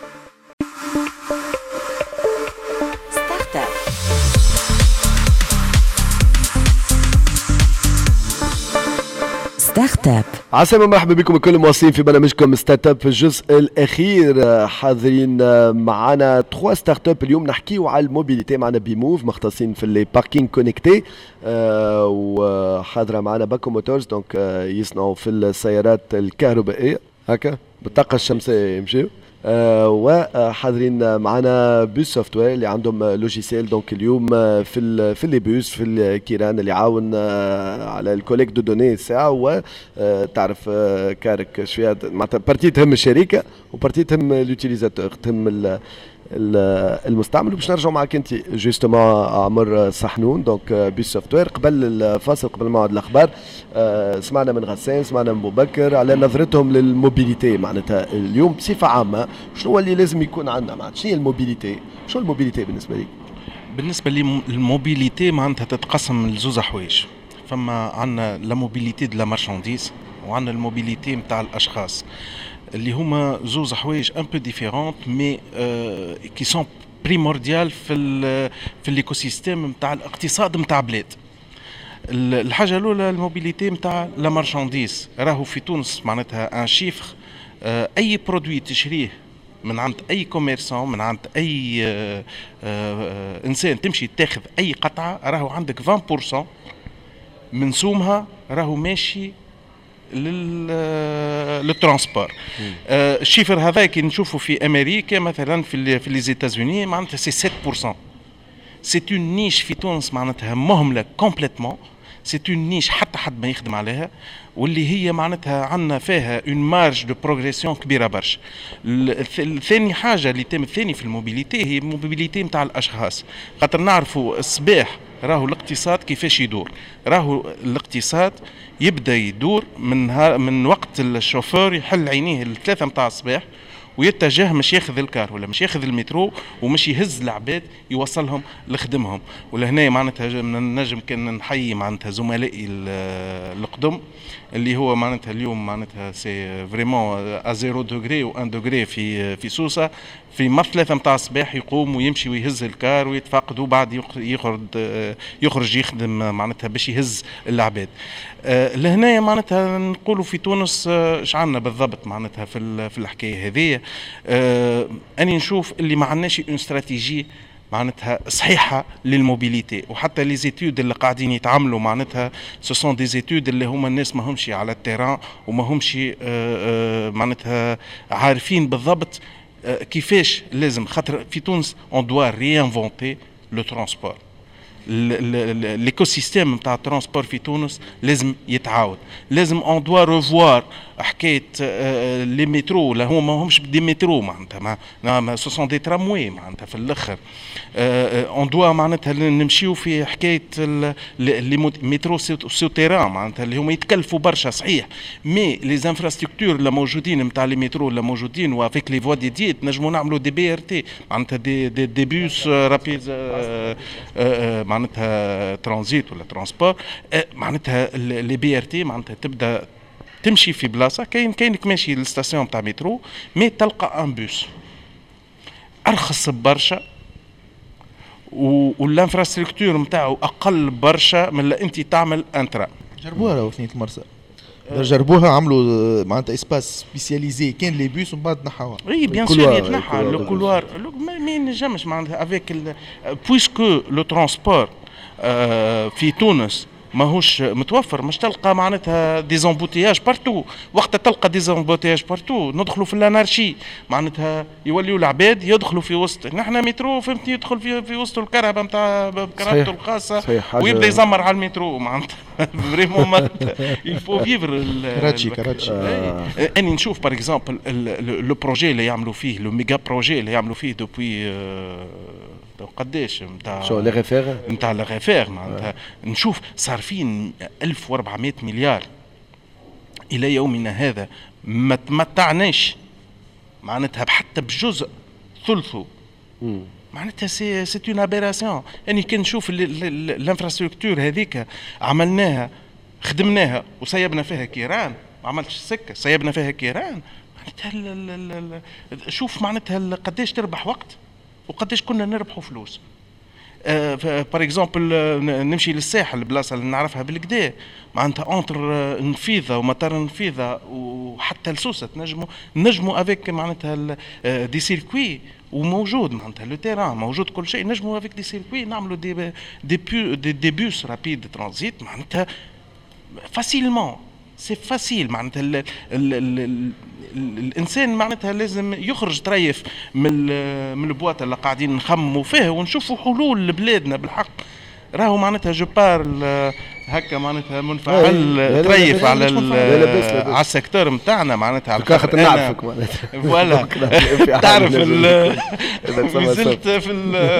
ستارت اب. عسلامة مرحبا بكم الكل المواصلين في برنامجكم ستارت اب في الجزء الاخير. حاضرين معنا 3 ستارت اب اليوم نحكيو على الموبيليتي. معنا بيموف مختصين في لي باركينغ كونيكتي وحاضره معنا باكو موتورز دونك يصنعوا في السيارات الكهربائيه هكا بالطاقه الشمسيه يمشيو. وحاضرين معنا بوس سوفت وير اللي عندهم لوجيسيل دونك اليوم في لي بوس في الكيران اللي يعاون على الكوليكت دو دوني الساعه. وتعرف كارك شويه معناتها بارتي تهم الشركه وبارتي تهم لوتيليزاتور تهم المستعمل. باش نرجعوا معك انت جوستومون عمر صحنون دونك بيس سوفت وير. قبل الفاصل قبل موعد الاخبار سمعنا من غسان سمعنا من ابو بكر على نظرتهم للموبيليتي. معناتها اليوم بصفه عامه شنو اللي لازم يكون عندنا معناتها شنو هي الموبيليتي. شنو الموبيليتي بالنسبه لي؟ بالنسبه لي الموبيليتي معناتها تتقسم لزوز حوايج. فما عندنا لا موبيليتي دو لا مارشانديز وعندنا الموبيليتي نتاع الاشخاص اللي هما زوز حوايج ان بو ديفيرونت مي كي سون بريمورديال في الايكو سيستيم نتاع الاقتصاد نتاع بلاد. الحاجه الاولى الموبيليتي نتاع لا مارشانديز. راهو في تونس معناتها ان شيفر اي برودوي تشريه من عند اي كوميرسون من عند اي انسان تمشي تاخذ اي قطعه راهو عندك 20% من سومها راهو ماشي للترانسبور. الشيفر هذا كي نشوفه في امريكا مثلا في لي زيتازوني معناتها سي 7%. سي اون نيش في تونس معناتها مهمله كومبليتمون. سي اون نيش حتى حد ما يخدم عليها واللي هي معناتها عندنا فيها اون مارج دو بروغريسيون كبيره برشا. الثاني حاجه اللي تم الثاني في الموبيليتي هي الموبيليتي نتاع الاشخاص. خاطر نعرفوا الصباح راهو الاقتصاد كيفاش يدور. راهو الاقتصاد يبدا يدور من وقت الشوفور يحل عينيه 3 متاع الصباح ويتجه مش ياخذ الكار ولا مش ياخذ المترو ومش يهز العباد يوصلهم لخدمهم. ولهنا معناتها نجم كان نحيي معناتها زملائي القدم اللي هو معناتها اليوم معناتها سي فريمون ا 0 دوغري و 1 دوغري في سوسه في مثلثة متاع الصباح يقوم ويمشي ويهز الكار ويتفقد وبعد يخرج يخدم معناتها باش يهز العباد. لهنا معناتها نقولوا في تونس اش عندنا بالضبط معناتها في الحكايه هذه. اني نشوف اللي ما عندناش اون استراتيجي معناتها صحيحه للموبيليتي، وحتى لي زيتود اللي قاعدين يتعاملوا معناتها سو سون دي زيتود اللي هما الناس ما همش على التيران وما همش معناتها عارفين بالضبط كيفاش لازم. خاطر في تونس اون دوا ريانفونتي لو ترونسبور، l'écosystème نتاع الترونسبور في تونس لازم يتعاود، لازم اون دوا ريفوار حكايه لي مترو ولا هما ما همش دي مترو معناتها ما سو سون دي تراموي معناتها في الاخر. اون دوا معناتها نمشيو في حكايه لي مترو سو تيران معناتها اللي هما يتكلفوا برشا صحيح، مي لي انفراستركتور اللي موجودين نتاع لي مترو اللي موجودين وافيك لي فوا ديدي نجموا نعملوا دي بي ار تي معناتها دي بوس رابيد معناتها ترانزيت ولا ترانسبور. معناتها لي بي ار تي معناتها تبدا تمشي في بلاصه كاينك ماشي للستاسيون تاع مترو مي تلقى ان بوس ارخص برشا والانفراستركتور نتاعو اقل برشا من اللي انت تعمل انترا. جربوها في ثنية المرسى، جربوها عملوا معناتها اسباس سبيسياليزي كان لي بوس ومن بعد نحاوها. اي بيان سور يتنحى لو كولوار ما ينجمش معناتها افيك بويسكو لو ترونسبور في تونس ماهوش متوفر. مش تلقى معناتها دي زامبوتياج بارتو، وقت تلقى دي زامبوتياج بارتو ندخلوا في الانارشي معناتها يوليوا العباد يدخلوا في وسط. نحن مترو فهمتني يدخل في وسط الكرهبه نتاع كرهبته الخاصه ويبدا يزمر على المترو معناتها فريمون يلفو فيفر كراتشي. اني نشوف باغ اكزومبل لو بروجي اللي يعملوا فيه لو ميجا بروجي اللي يعملوا فيه دوبوي قداش نتاع شو لي غيفير نتاع لي غيفير معناتها نشوف صارفين 1400 مليار الى يومنا هذا ما تمتعناش معناتها حتى بجزء ثلثه معناتها سي اون ابيراسيون. يعني كان نشوف الانفراستركتور هذيك عملناها خدمناها وسيبنا فيها كيران، ما عملتش سكه سيبنا فيها كيران معناتها شوف معناتها قداش تربح وقت وقداش كنا نربحوا فلوس. بار اكزومبل نمشي للساحل البلاصه اللي نعرفها بالكدا معناتها انتر نفيذه ومطار نفيذه وحتى لسوسه نجموا افيك معناتها دي سيركوي وموجود معناتها لو تيران موجود كل شيء نجموا افيك دي سيركوي نعملوا دي بوس رابيد ترانزيت معناتها فاسيلمون سي فاسيل. معناتها الانسان معناتها لازم يخرج تريف من البواطه اللي قاعدين نخمموا فيها ونشوفوا حلول لبلادنا بالحق. راهو معناتها جو بارل هكا معناتها منفعل تريف على السيكتور نتاعنا معناتها على خاطر نعرفك معناتها ولا تعرف نزلت في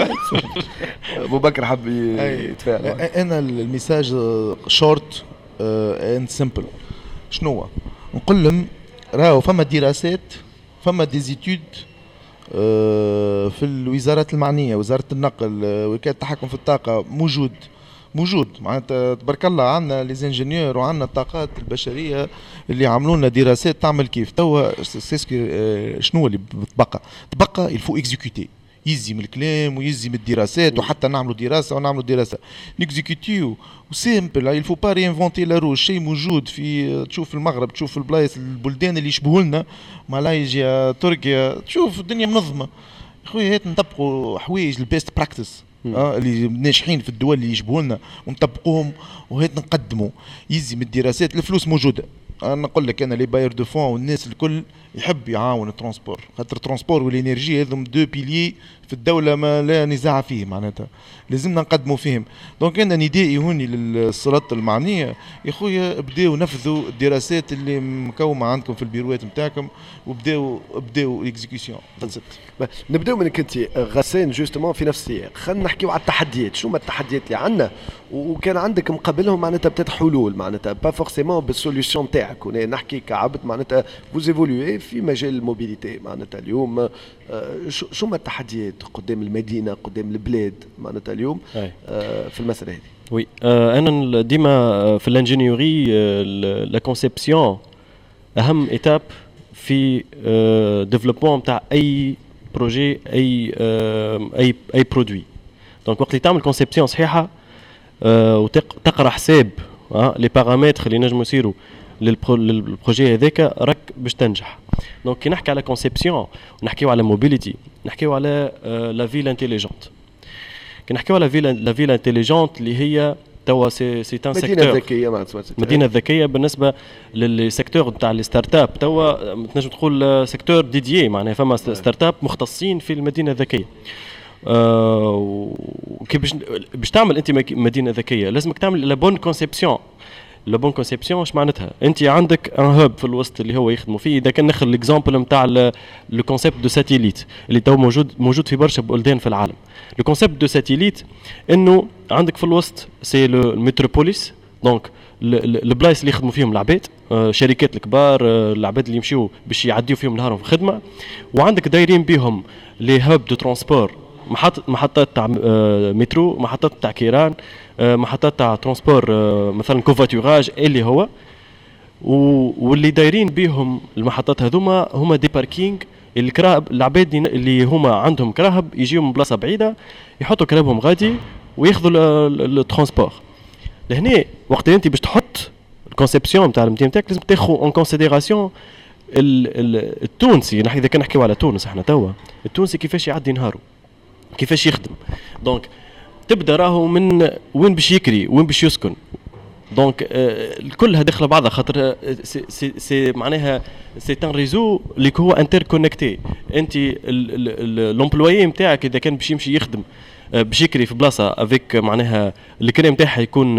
ابو بكر حب يتفاعل. انا الميساج شورت اند سمبل. شنو نقول لهم؟ راهو فما دراسات فما ديزيتود في الوزارات المعنيه، وزاره النقل، وكاله التحكم في الطاقه موجود معناتها تبارك الله. عندنا لي زانجينيور وعندنا الطاقات البشريه اللي عملوا لنا دراسات تعمل كيف توا. شنو اللي تبقى الفو اكزيكوتي، يزي من الكلام ويزي من الدراسات وحتى نعملوا دراسه نيكزيكوتيو وسيمبل. يلفو با رينفونتي لا روج، شيء موجود في تشوف المغرب تشوف البلايص البلدان اللي يشبهوا لنا ماليزيا تركيا تشوف الدنيا منظمه. خويا هات نطبقوا حوايج البيست براكتس اللي ناجحين في الدول اللي يشبهوا لنا ونطبقوهم وهات نقدموا. يزي من الدراسات الفلوس موجوده. انا نقول لك انا لي باير دو فون والناس الكل يحب يعاون الترونسبور، خاطر الترونسبور والانرجي هذم دو بيلي في الدوله ما لا نزاع فيه معناتها لازمنا نقدموا فيهم. دونك انا ندائي هوني للسلطات المعنيه يا خويا بداو نفذوا الدراسات اللي مكومه عندكم في البيروات نتاعكم وبداو اكزيكيسيون. نبداو منك انت غسان جوستومون في نفس السياق. خلينا نحكيو على التحديات. شو ما التحديات اللي عندنا وكان عندك مقابلهم معناتها بتاعت حلول معناتها با فورسيمون بالسوليوشن تاعك. ونحكي كعبد معناتها فوز ايفولوي في مجال الموبيليتي معناتها اليوم. شو ما التحديات قدام المدينه قدام البلاد معناتها اليوم في المساله هذه؟ وي انا ديما في الانجينيوري لا كونسيبسيون اهم ايتاب في ديفلوبمون تاع اي بروجي اي برودوي. دونك وقت اللي تعمل كونسيبسيون صحيحه وتقرا حساب لي بارامتر اللي نجموا يصيروا للبروجي هذاك راك باش تنجح. دونك كي نحكي على كونسيبسيون ونحكيو على موبيليتي نحكيو على لا فيل انتيليجنت. كي نحكيو على لا فيل انتيليجنت اللي هي توا سي ان سيكتور مدينه ذكيه مدينه ذكيه بالنسبه للسيكتور تاع لي ستارت اب. توا تنجم تقول سيكتور ديديي معناها فما ستارت اب مختصين في المدينه الذكيه. كي باش تعمل انت مدينه ذكيه لازمك تعمل لا بون كونسيبسيون. لا بون كونسيبسيون اش معناتها؟ انت عندك ان هوب في الوسط اللي هو يخدموا فيه. اذا كان ناخذ الاكزامبل نتاع لو كونسيبت دو ساتيليت اللي تو موجود في برشا بلدان في العالم. لو كونسيبت دو ساتيليت انه عندك في الوسط سي لو المتروبوليس. دونك البلايص اللي يخدموا فيهم العباد شركات الكبار العباد اللي يمشيو باش يعديو فيهم نهارهم في الخدمه. وعندك دايرين بهم لي هوب دو ترانسبور محطات تاع مترو محطات تاع كيران محطات تاع ترانسبور مثلا كوفاتوراج اللي هو واللي دايرين بهم المحطات هذوما هما دي باركينغ. الكراهب العباد اللي هما عندهم كراهب يجيو من بلاصه بعيده يحطوا كراهبهم غادي وياخذوا الترانسبور. لهنا وقت انت باش تحط الكونسيبسيون تاع المدينه تاعك لازم تاخذ اون كونسيديراسيون التونسي. اذا كان نحكيو على تونس احنا توا التونسي كيفاش يعدي نهاره كيفاش يخدم. دونك تبدا راهو من وين باش يكري وين باش يسكن. دونك كلها داخله بعضها خاطر سي معناها سي ان ريزو اللي هو انتر كونيكتي. انت لومبلويي نتاعك اذا كان باش يمشي يخدم باش يكري في بلاصه افيك معناها الكريم نتاعها يكون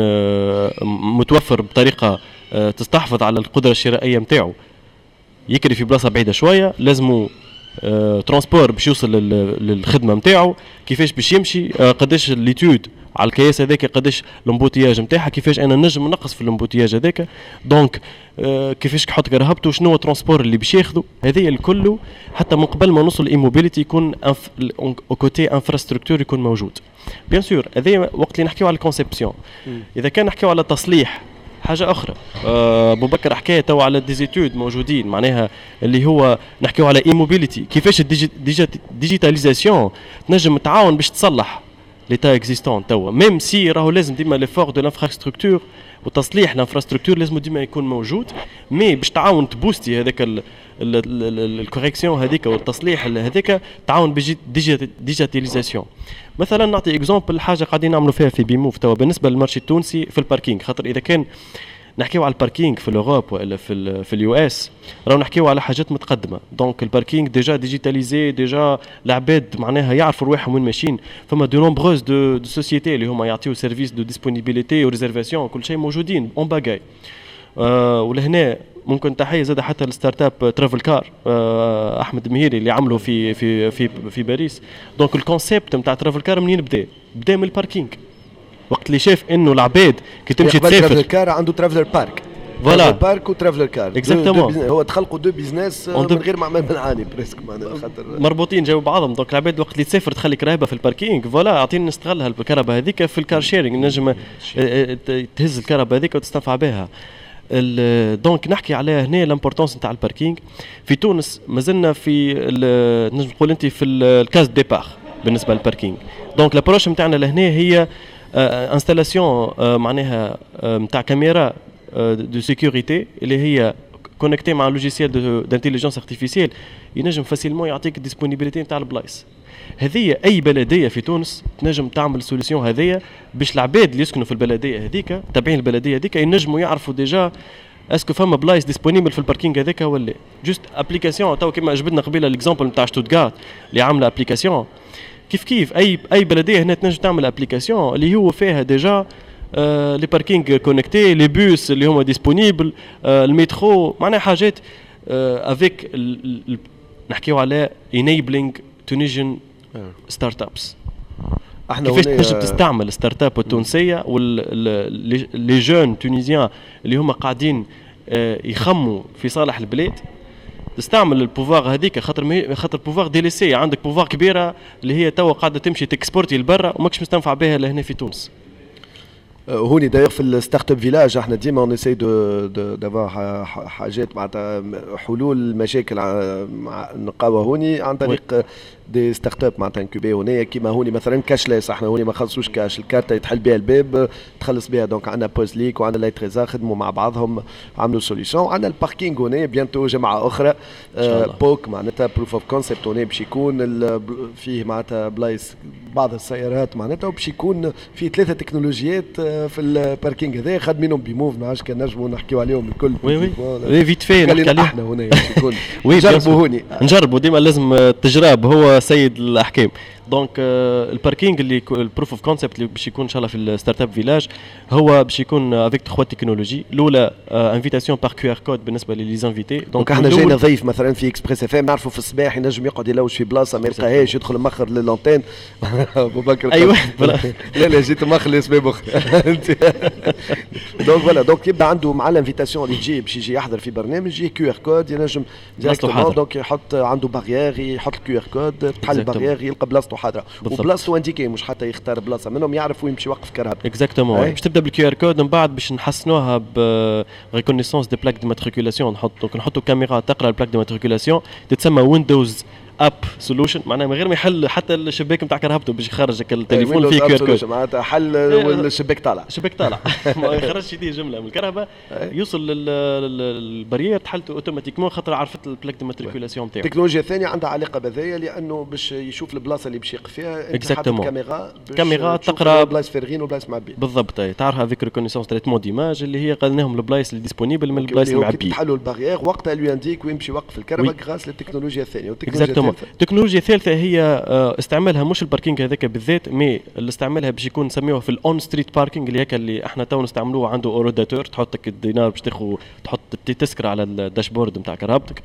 متوفر بطريقه تستحفظ على القدره الشرائيه نتاعو. يكري في بلاصه بعيده شويه لازمه ترانسبور باش يوصل للخدمه نتاعو. كيفاش باش يمشي قداش ليتود على الكياس هذاك قداش الامبوتياج نتاعها كيفاش انا نجم نقص في الامبوتياج هذاك. دونك كيفاش كحط كرهبته شنو الترانسبور اللي باش ياخذه. هذه الكل حتى من قبل ما نوصل الايموبيليتي يكون كوتي انفراستركتور يكون موجود. بيان سور هذه وقت اللي نحكيو على الكونسيبسيون. اذا كان نحكيو على تصليح حاجه اخرى ابو بكر حكايه تو على ديزيتود موجودين معناها اللي هو نحكيو على ايموبيليتي كيفاش الديجيتاليزاسيون تنجم تعاون باش تصلح ليتا اكزيستون. توا ميم سي راهو لازم ديما ليفور دو لانفراستركتور وتصليح الانفراستركتور لازم ديما يكون موجود. مي باش تعاون تبوستي هذاك الكوريكسيون هذيك والتصليح هذيك تعاون بالديجيتاليزاسيون. مثلا نعطي اكزامبل حاجه قاعدين نعملوا فيها في بيموف توا بالنسبه للمارشي التونسي في الباركينغ. خاطر اذا كان نحكيو على الباركينغ في الاوروب ولا في اليو اس راهو نحكيو على حاجات متقدمه. دونك الباركينغ ديجا ديجيتاليزي ديجا العباد معناها يعرفوا رواحهم وين ماشيين. فما دو نومبروز دو سوسيتي اللي هما يعطيو سيرفيس دو ديسپونيبيليتي وريزيرفاسيون كل شيء موجودين اون باغاي. ولهنا ممكن تحيه زاد حتى الستارت اب ترافل كار احمد مهيري اللي عملوا في باريس. دونك الكونسيبت نتاع ترافل كار منين بدا من الباركينغ. وقت اللي شاف انه العباد كي تمشي تسافر ترافل كار عنده ترافلر بارك فوالا بارك وترافلر كار هو تخلقوا دو بيزنس من غير ما عمل منعاني بريسك معناها خاطر مربوطين جنب بعضهم. دونك العباد وقت اللي تسافر تخلي كرهبه في الباركينغ فوالا اعطيني نستغلها الكرهبه هذيك في الكار شيرينغ نجم تهز الكرهبه هذيك وتستنفع بها. دونك نحكي على هنا الامبورطونس نتاع الباركينغ في تونس. مازلنا في نجم نقول انت في الكاز ديبار بالنسبه للباركينغ. دونك لابروش نتاعنا لهنا هي انستالاسيون معناها نتاع كاميرا دو سيكوريتي اللي هي كونيكتي مع لوجيسيال دانتيليجنس ارتيفيسيال ينجم فاسيلمون يعطيك الديسپونيبيليتي نتاع البلايص. هذه اي بلديه في تونس تنجم تعمل سوليسيون هذيا باش العباد اللي يسكنوا في البلديه هذيك تابعين البلديه هذيك ينجموا يعرفوا ديجا اسكو فما بلايص ديسپونيبل في الباركينغ هذاك ولا جوست ابليكاسيون. تو كيما جبدنا قبيله الاكزامبل نتاع شتوتغارت اللي عامله ابليكاسيون. كيف اي بلديه هنا تنجم تعمل ابليكاسيون اللي هو فيها ديجا لي باركينغ كونيكتي لي بوس اللي هما ديسپونيبل المترو معناها حاجات افيك نحكيو على enabling Tunisian ستارت ابس. كيفاش تنجم تستعمل ستارت اب التونسيه واللي جون تونيزيان اللي هما قاعدين يخموا في صالح البلاد، تستعمل البوفوار هذيك خاطر بوفوار ديليسي. عندك بوفوار كبيره اللي هي توا قاعده تمشي تكسبورتي لبرا وماكش مستنفع بها لهنا في تونس. هوني داير في الستارت اب فيلاج احنا ديما نسي دافوار حاجات معناتها حلول مشاكل نلقاوها هوني عن طريق دي ستارت اب معناتها انكوبي هنا كيما هوني مثلا كاشليس. احنا هوني ما خلصوش كاش، الكارت يتحل بها الباب تخلص بها. دونك عندنا بوز ليك وعندنا لاي تريزا خدموا مع بعضهم عملوا سوليسيون. عندنا الباركينغ هنا بيانتو جمعه اخرى بوك معناتها بروف اوف كونسيبت هنا باش يكون فيه معناتها بلايص بعض السيارات معناتها وباش يكون فيه 3 تكنولوجيات في الباركينغ هذا خادمينهم بموف. ما عادش كان نجموا نحكيو عليهم الكل. وي فيت في نحكي عليهم احنا هنا يكون نجربوا هوني نجربوا ديما لازم التجراب هو سيد الاحكام. دونك الباركينغ اللي البروف اوف كونسيبت اللي باش يكون ان شاء الله في الستارت اب فيلاج هو باش يكون افيك 3 تكنولوجي. الاولى انفيتاسيون بار كيو ار كود بالنسبه لي زانفيتي. دونك احنا جاينا ضيف مثلا في اكسبريس اف ام نعرفوا في الصباح ينجم يقعد يلوج في بلاصه ما يلقاهاش يدخل مخر للانتين ابو بكر. ايوه لا جيت مخر لاسباب اخرى. دونك فوالا دونك يبدا عنده مع الانفيتاسيون اللي تجي باش يجي يحضر في برنامج يجي كيو ار كود ينجم ديريكتومون. دونك يحط عنده باغيير يحط الكيو ار كود تحل باغيير يلقى بلاصته حاضره وبلاصته انديكي مش حتى يختار بلاصه منهم يعرف وين يمشي يوقف كرهب. اكزاكتومون باش تبدا بالكيو ار كود من بعد باش نحسنوها ب ريكونيسونس دي بلاك دو ماتريكولاسيون. نحطوا كاميرا تقرا البلاك دو ماتريكولاسيون تتسمى ويندوز اب سولوشن معناها من غير ما يحل حتى الشباك نتاع كرهبته باش يخرج التليفون فيه كيو ار كود معناتها حل والشباك طالع ما يخرجش يديه جمله من الكهرباء يوصل للبارير تحلته اوتوماتيكمون خاطر عرفت البلاك دو ماتريكولاسيون نتاعو. التكنولوجيا الثانيه عندها علاقه بهذايا لانه باش يشوف البلاصه اللي باش يقف فيها انت حاطط كاميرا تقرا بلايص فارغين وبلايص معبيين بالضبط. تعرف افيك ريكونيسونس تريتمون ديماج اللي هي قالناهم البلايص اللي ديسپونيبل من البلايص المعبيين. تحلوا البارير وقتها لو ينديك وين يمشي يوقف الكهرباء غراس للتكنولوجيا الثانيه. التكنولوجيا الثالثة هي استعمالها مش الباركينج هذاك بالذات مي اللي استعمالها باش يكون نسميوها في الاون ستريت باركينج اللي هيك اللي احنا تو نستعملوه عنده اوروداتور تحط لك الدينار باش تاخذ تحط تذكر على الداشبورد نتاع كرهبتك.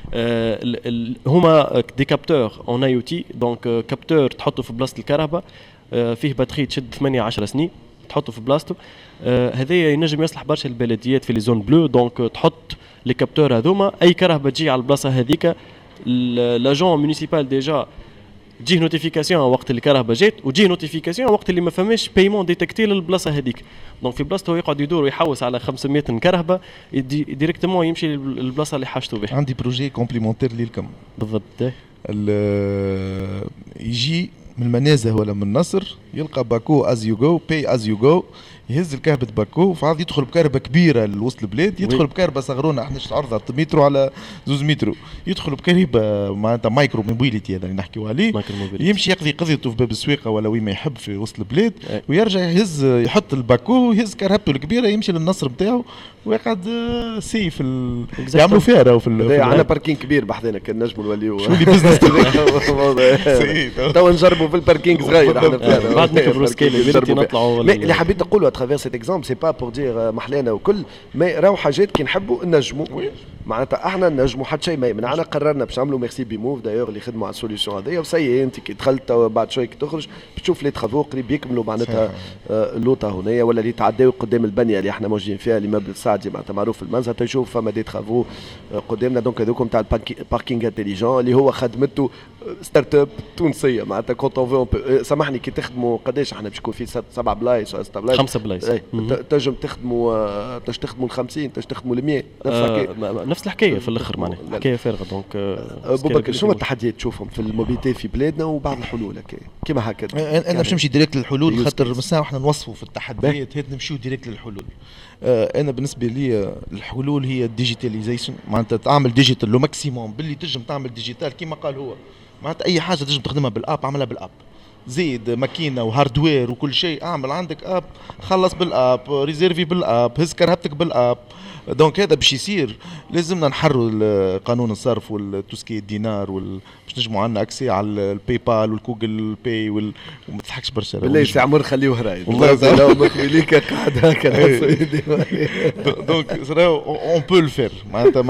هما دي كابتور اون اي او تي. دونك كابتور تحطه في بلاصه الكهرباء فيه باتري تشد 8-10 سنين تحطه في بلاصته. هذايا ينجم يصلح برشا البلديات في لي زون بلو. دونك تحط لي كابتور هذوما اي كهرباء تجي على البلاصه هذيك لاجون مونيسيبال ديجا تجي نوتيفيكاسيون وقت اللي الكهرباء جات وتجي نوتيفيكاسيون وقت اللي ما فماش بايمون ديتكتي للبلاصه هذيك. دونك في بلاصته يقعد يدور ويحوس على 500 كهرباء ديريكتومون يمشي للبلاصه اللي حاجته بها. عندي بروجي كومبليمونتير ليكم بالضبط. يجي من المنازه ولا من النصر يلقى باكو از يو جو باي از يو جو يهز الكهرباء باكو فعاد يدخل بكهرباء كبيره لوسط البلاد يدخل بكهرباء صغرونه احنا عرضها مترو على 2 مترو يدخل بكهرباء معناتها مايكرو موبيليتي هذا اللي نحكيو عليه يمشي يقضي قضيته في باب السويقه ولا وين ما يحب في وسط البلاد ويرجع يهز يحط الباكو يهز كهربته الكبيره يمشي للنصر نتاعو ويقعد سيف يعملوا فيها راهو في عندنا باركينغ كبير بحذنا كان نجموا نوليو شو اللي بزنس تو نجربوا في الباركينغ صغير احنا بعد نكبروا سكيل نطلعوا. اللي حبيت نقوله ترافير سيت اكزامبل سي با بور دير محلانا وكل ما راهو حاجات كي نحبوا نجموا معناتها احنا نجموا حتى شيء ما يمنعنا. قررنا باش نعملوا ميرسي بيموف دايوغ اللي خدموا على السوليوشن هذيا وسي انت كي دخلت بعد شوي كي تخرج تشوف لي ترافو قريب يكملوا معناتها اللوطه هنايا ولا اللي تعداو قدام البنيه اللي احنا موجودين فيها اللي مبنى السعدي معناتها معروف في المنزل تشوف فما دي ترافو قدامنا. دونك هذوكم تاع الباركينغ انتيليجون اللي هو خدمته ستارت اب تونسيه معناتها كونت اون سامحني كي تخدموا قداش احنا باش يكون في 7 بلايص ولا 6 بلايص 5 بلايص تنجم تخدموا تخدموا ال 50 تخدموا ال 100 نفس الحكايه في الاخر معناها حكايه فارغه. دونك ابو بكر شنو التحديات تشوفهم في الموبيليتي في بلادنا وبعض الحلول كيما هكا؟ انا باش نمشي ديريكت للحلول خاطر مساء احنا نوصفوا في التحديات هات نمشيو ديريكت للحلول. انا بالنسبه لي الحلول هي الديجيتاليزيشن معناتها تعمل ديجيتال لو ماكسيموم باللي تنجم تعمل ديجيتال كيما قال هو معناتها اي حاجه تنجم تخدمها بالاب اعملها بالاب زيد ماكينه وهاردوير وكل شيء اعمل عندك اب خلص بالاب ريزيرفي بالاب هز كرهبتك بالاب. دونك هذا باش يصير لازمنا نحروا قانون الصرف والتوسكي الدينار باش نجمعوا عندنا اكسي على الباي بال والجوجل باي وما تضحكش برشا بالله سي عمر خليه راي والله لو مكمليك قاعد هكا. دونك اون بو الفير معناتها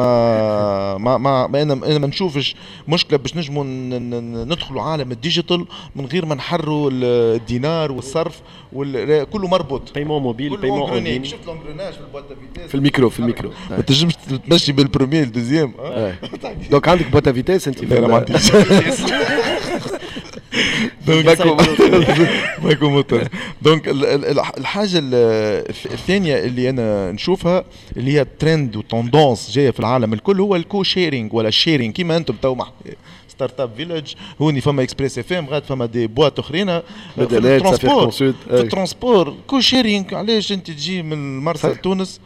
ما انا ما نشوفش مشكله باش نجموا ندخلوا عالم الديجيتال من غير ما يحروا الدينار والصرف كله مربوط. بايمون موبيل، بايمون اون لين. شفت لونغريناج في البوتا فيتيس في الميكرو ما تنجمش تمشي بالبروميير الدوزيام. دونك عندك بوتا فيتيس انت؟ لا ما عنديش. مايكو موتور. دونك الحاجه الثانيه اللي انا نشوفها اللي هي ترند وتوندونس جايه في العالم الكل هو الكو شيرينج ولا الشيرينج كيما انتم تو ستارت اب فيلج. هوني فما اكسبريس اف ام، غاد فما دي بواط اخرين في الترونسبور. في الترونسبور كو شيرينج. علاش انت تجي من مرسى لتونس،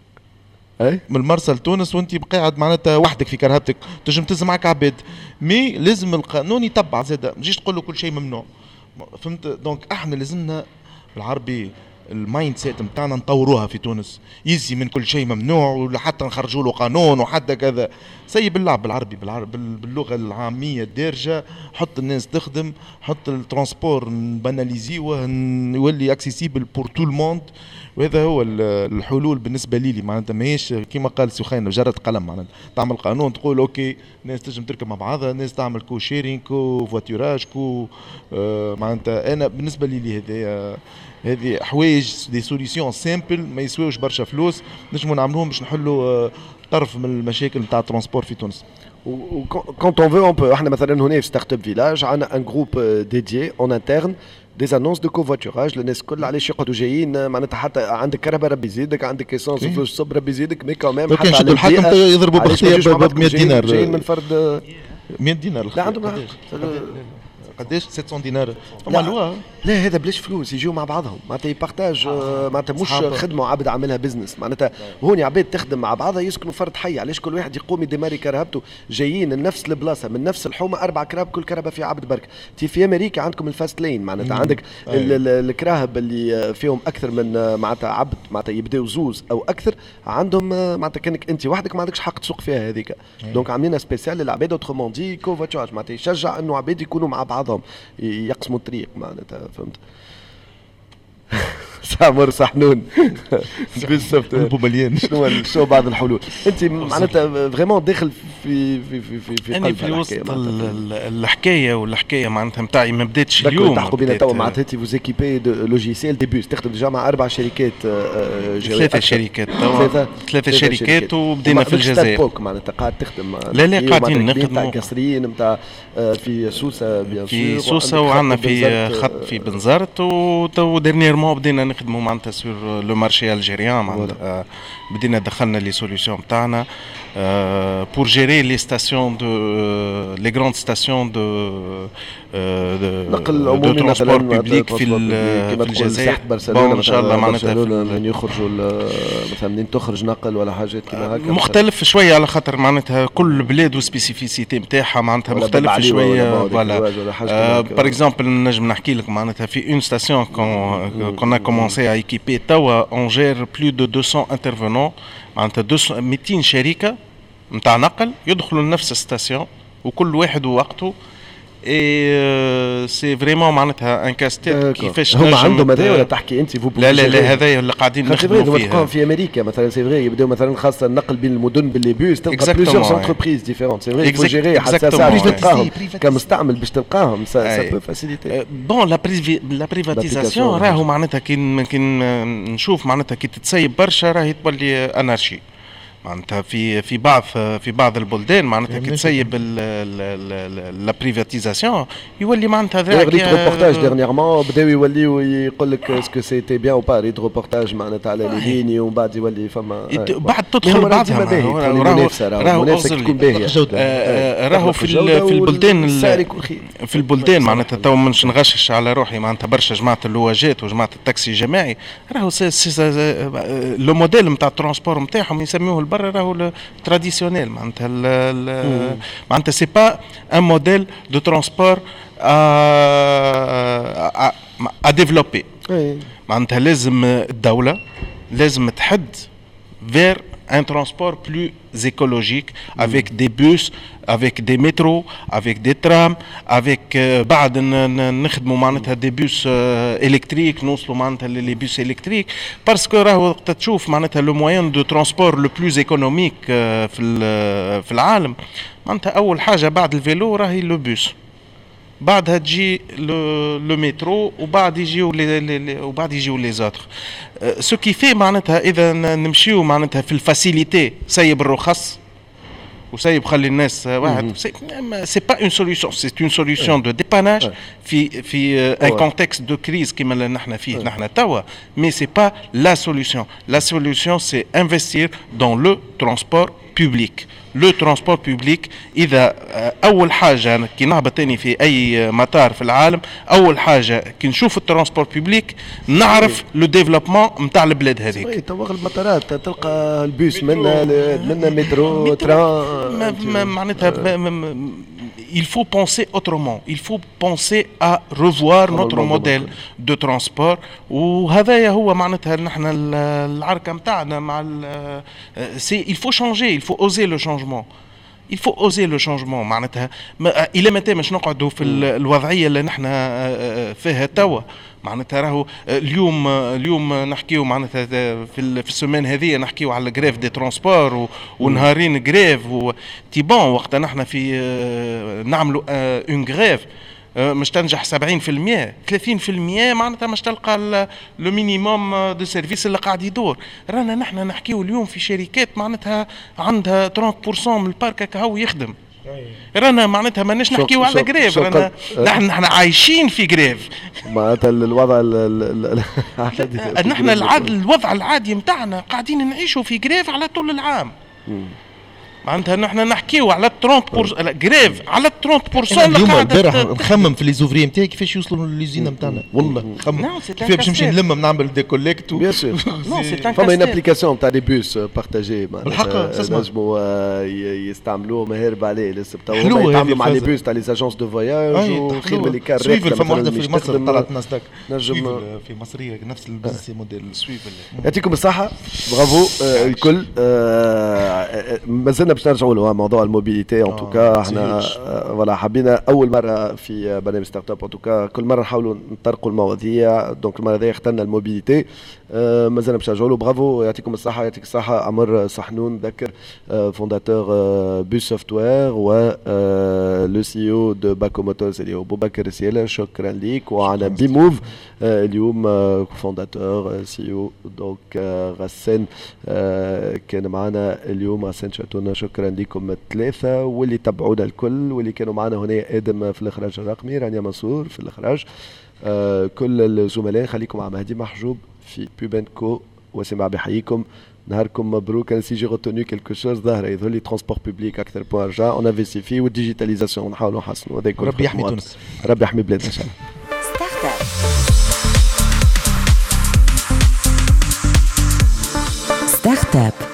من المرسى لتونس وانت قاعد معناتها وحدك في كرهبتك، تنجم تنزل معك عباد، مي لازم القانون يتبع زاده، ما تجيش تقول له كل شيء ممنوع. فهمت؟ دونك احنا لازمنا بالعربي المايند سيت نتاعنا نطوروها في تونس. يزي من كل شيء ممنوع ولا حتى نخرجوا له قانون وحتى كذا. سيب اللعب بالعربي باللغه العاميه الدارجه. حط الناس تخدم، حط الترانسبور نباناليزيوه يولي اكسيسيبل بور تو الموند. وهذا هو الحلول بالنسبه لي معناتها ماهيش كيما قال سخينه جرد قلم. معناتها تعمل قانون تقول اوكي الناس تنجم تركب مع بعضها، الناس تعمل كو شيرينج، كو فواتوراج، كو معناتها انا بالنسبه لي هذه حوايج دي سوليسيون سامبل ما يسواوش برشا فلوس، نجموا نعملوهم باش نحلوا طرف من المشاكل نتاع الترونسبور في تونس. Quand on veut, on peut. احنا مثلا هنا في ستارت اب فيلاج عندنا un groupe dédié en interne des annonces de covoiturage. الناس الكل علاش يقعدوا جايين معناتها حتى عندك كهرباء ربي يزيدك، عندك اسانس وفلوس صب ربي يزيدك، مي كمان حتى على الحاكم يضربوا بخطيه ب 100 دينار. جايين من فرد 100 دينار. لا عندهم قداش 700 دينار. لا هذا بلاش فلوس، يجيو مع بعضهم معناتها يبارتاج. معناتها مش خدمه عبد عاملها بزنس. معناتها هوني عباد تخدم مع بعضها يسكنوا فرد حي. علاش كل واحد يقوم يديماري كرهبته جايين من نفس البلاصه من نفس الحومه 4 كراب، كل كرهبه في عبد برك. في امريكا عندكم الفاست لين معناتها عندك الكراهب اللي فيهم اكثر من معناتها عبد معناتها يبداو زوز او اكثر عندهم معناتها كانك انت وحدك ما عندكش حق تسوق فيها هذيك. دونك عاملين سبيسيال للعباد اوترومون دي كوفاتوراج معناتها يشجع انه عباد يكونوا مع بعضهم يقسموا الطريق معناتها. فهمت؟ سامر صحنون بالضبط مليان. شنو بعض الحلول؟ انت معناتها فريمون داخل في انا في وسط الحكايه والحكايه معناتها نتاعي ما بداتش اليوم. تحكوا بينا تو معناتها انت فوز ايكيبي دو لوجيسيال دي بوس، تخدم ديجا مع 4 شركات. 3 شركات توا 3 شركات وبدينا في الجزائر. معناتها قاعد تخدم؟ لا قاعدين نخدموا نتاع قصريين نتاع في سوسه بيان سور، في سوسه وعندنا في خط في بنزرت. وتو ديرنييرمون بدينا نخدموا معناتها سور لو مارشي الجيريان. معناتها بدينا دخلنا لي سوليوشن تاعنا pour gérer les stations les grandes stations de transport public في الجزائر. ان شاء الله معناتها من يخرجوا مثلا منين تخرج نقل ولا حاجات كيما هكا مختلف شويه على خاطر معناتها كل بلاد وسبيسيفيسيتي نتاعها معناتها مختلف شويه. فوالا باغ اكزومبل نجم نحكي لك معناتها في اون ستاسيون كون ا كومونسي ا ايكيبي توا اون جير بلو دو 200 انترفونون معناتها 200 شركه نتاع نقل يدخلوا لنفس الستاسيون وكل واحد ووقته. اي سي فريمون معناتها ان كاستيت كيفاش هم عندهم هذايا ولا تحكي انت فو؟ لا هذايا اللي قاعدين نخدموا فيه. في امريكا مثلا سي فري يبداو مثلا خاصه النقل بين المدن باللي بوس تلقى بليزيور انتربريز ديفيرونت. سي فري فو جيري حتى باش تلقاهم كمستعمل باش تلقاهم سا بو فاسيليتي. بون لا بريفاتيزاسيون راهو معناتها كي نشوف معناتها كي تتسيب برشا راهي تولي انارشي معناتها في بعض البلدان معناتها كي تسيب لا بريفاتيزاسيون يولي معناتها ذاك ريت روبورتاج ديرنييرمون بداو يوليو يقول لك اسكو سيتي بيان او با ريت روبورتاج معناتها على لي ليني ومن بعد يولي فما بعد تدخل بعضها راهو تكون باهيه. راهو في البلدان معناتها تو منش نغشش على روحي معناتها برشا جماعه اللواجات وجماعه التاكسي الجماعي راهو لو موديل نتاع الترونسبور نتاعهم يسميوه برا راهو تراديسيونيل معناتها معناتها سي با ان موديل دو ترونسبور ا ديفلوبي. معناتها لازم الدوله لازم تحد vers un transport plus écologique avec des bus, avec des métros, avec des trams, avec بعد نخدموا معناتها des bus électriques نوصلوا معناتها les bus électriques parce que راهو وقت تشوف معناتها le moyen de transport le plus économique في العالم معناتها أول حاجة بعد الفيلو راهي le bus. بعدها تجي لو مترو وبعد يجيو لي زاتر. سو كي في معناتها اذا نمشيو معناتها في الفاسيليتي سيب الرخص وسيب خلي الناس واحد سي با اون سوليوشن سي اون سوليوشن دو ديباناج في ان كونتكست دو كريز كيما اللي نحن فيه نحن توا مي سي با لا سوليوشن سي انفستير دون لو ترونسبور بوبليك. لو ترونسبور بوبليك اذا اول حاجه كي نهبط تاني في اي مطار في العالم اول حاجه كي نشوف الترونسبور بوبليك نعرف لو ديفلوبمون نتاع البلاد هذيك. تو المطارات تلقى البيس منا مترو تران معناتها il faut penser autrement, il faut penser à revoir notre modèle de transport. وهذا هو معناتها نحن العركة متاعنا مع il faut changer, il faut oser le changement. Il faut oser le changement معناتها إلى متى مش نقعدوا في الوضعية اللي نحن فيها توا. معناتها راهو اليوم نحكيو معناتها في السمان هذه نحكيو على الجريف دي ترونسبور ونهارين جريف وتيبون وقت نحن في نعملوا اون جريف مش تنجح 70% 30% معناتها مش تلقى لو مينيموم دو سيرفيس اللي قاعد يدور. رانا نحن نحكيو اليوم في شركات معناتها عندها 30% من البارك هاو يخدم. رانا معناتها ماناش نحكيو على جريف رانا نحن عايشين في جريف معناتها الوضع نحن الوضع العادي متاعنا قاعدين نعيشوا في جريف على طول العام. معناتها نحن نحكيو على 30% جريف على 30% اليوم البارح نخمم في لي زوفري نتاعي كيفاش يوصلوا لليزينا نتاعنا والله نخمم كيفاش باش نلم نعمل ديكوليكت بيان سور فما ان ابليكاسيون تاع دي بوس بارطاجي نجموا يستعملوه مهرب عليه لسه بتاعهم يتعاملوا مع لي بوس تاع لي اجونس دو فواياج وخير من لي كار سويفل. فما واحده في مصر طلعت ناسداك نجم في مصريه نفس البيزنس موديل سويفل. يعطيكم الصحه برافو الكل. مازلنا باش نرجعوا له موضوع الموبيليتي ان توكا احنا ولا حبينا اول مره في برنامج ستارت اب ان توكا كل مره نحاولوا نطرقوا المواضيع دونك المره هذه اخترنا الموبيليتي مازلنا باش نرجعوا له. برافو يعطيكم الصحه يعطيك الصحه عمر صحنون ذكر فونداتور بوس سوفتوير و لو سي او دو باكو موتورز اللي هو بوبكر سيلا. شكرا ليك. وعلى بيموف اليوم فونداتور سي او دونك غسان كان معنا اليوم. غسان شاتونا شكرا لكم الثلاثه واللي تبعونا الكل واللي كانوا معنا هنا. ادم في الاخراج الرقمي رانيا منصور في الاخراج كل الزملاء. خليكم مع مهدي محجوب في بوبنكو وسمع بحييكم. نهاركم مبروك. انا سي جي روتوني كلكو شوز ظاهر يظهر لي ترونسبور بوبليك اكثر بوان رجع اون انفيستي فيه والديجيتاليزاسيون نحاولوا نحسنوا هذاك. ربي يحمي تونس ربي يحمي بلادنا ان شاء الله. ستارت اب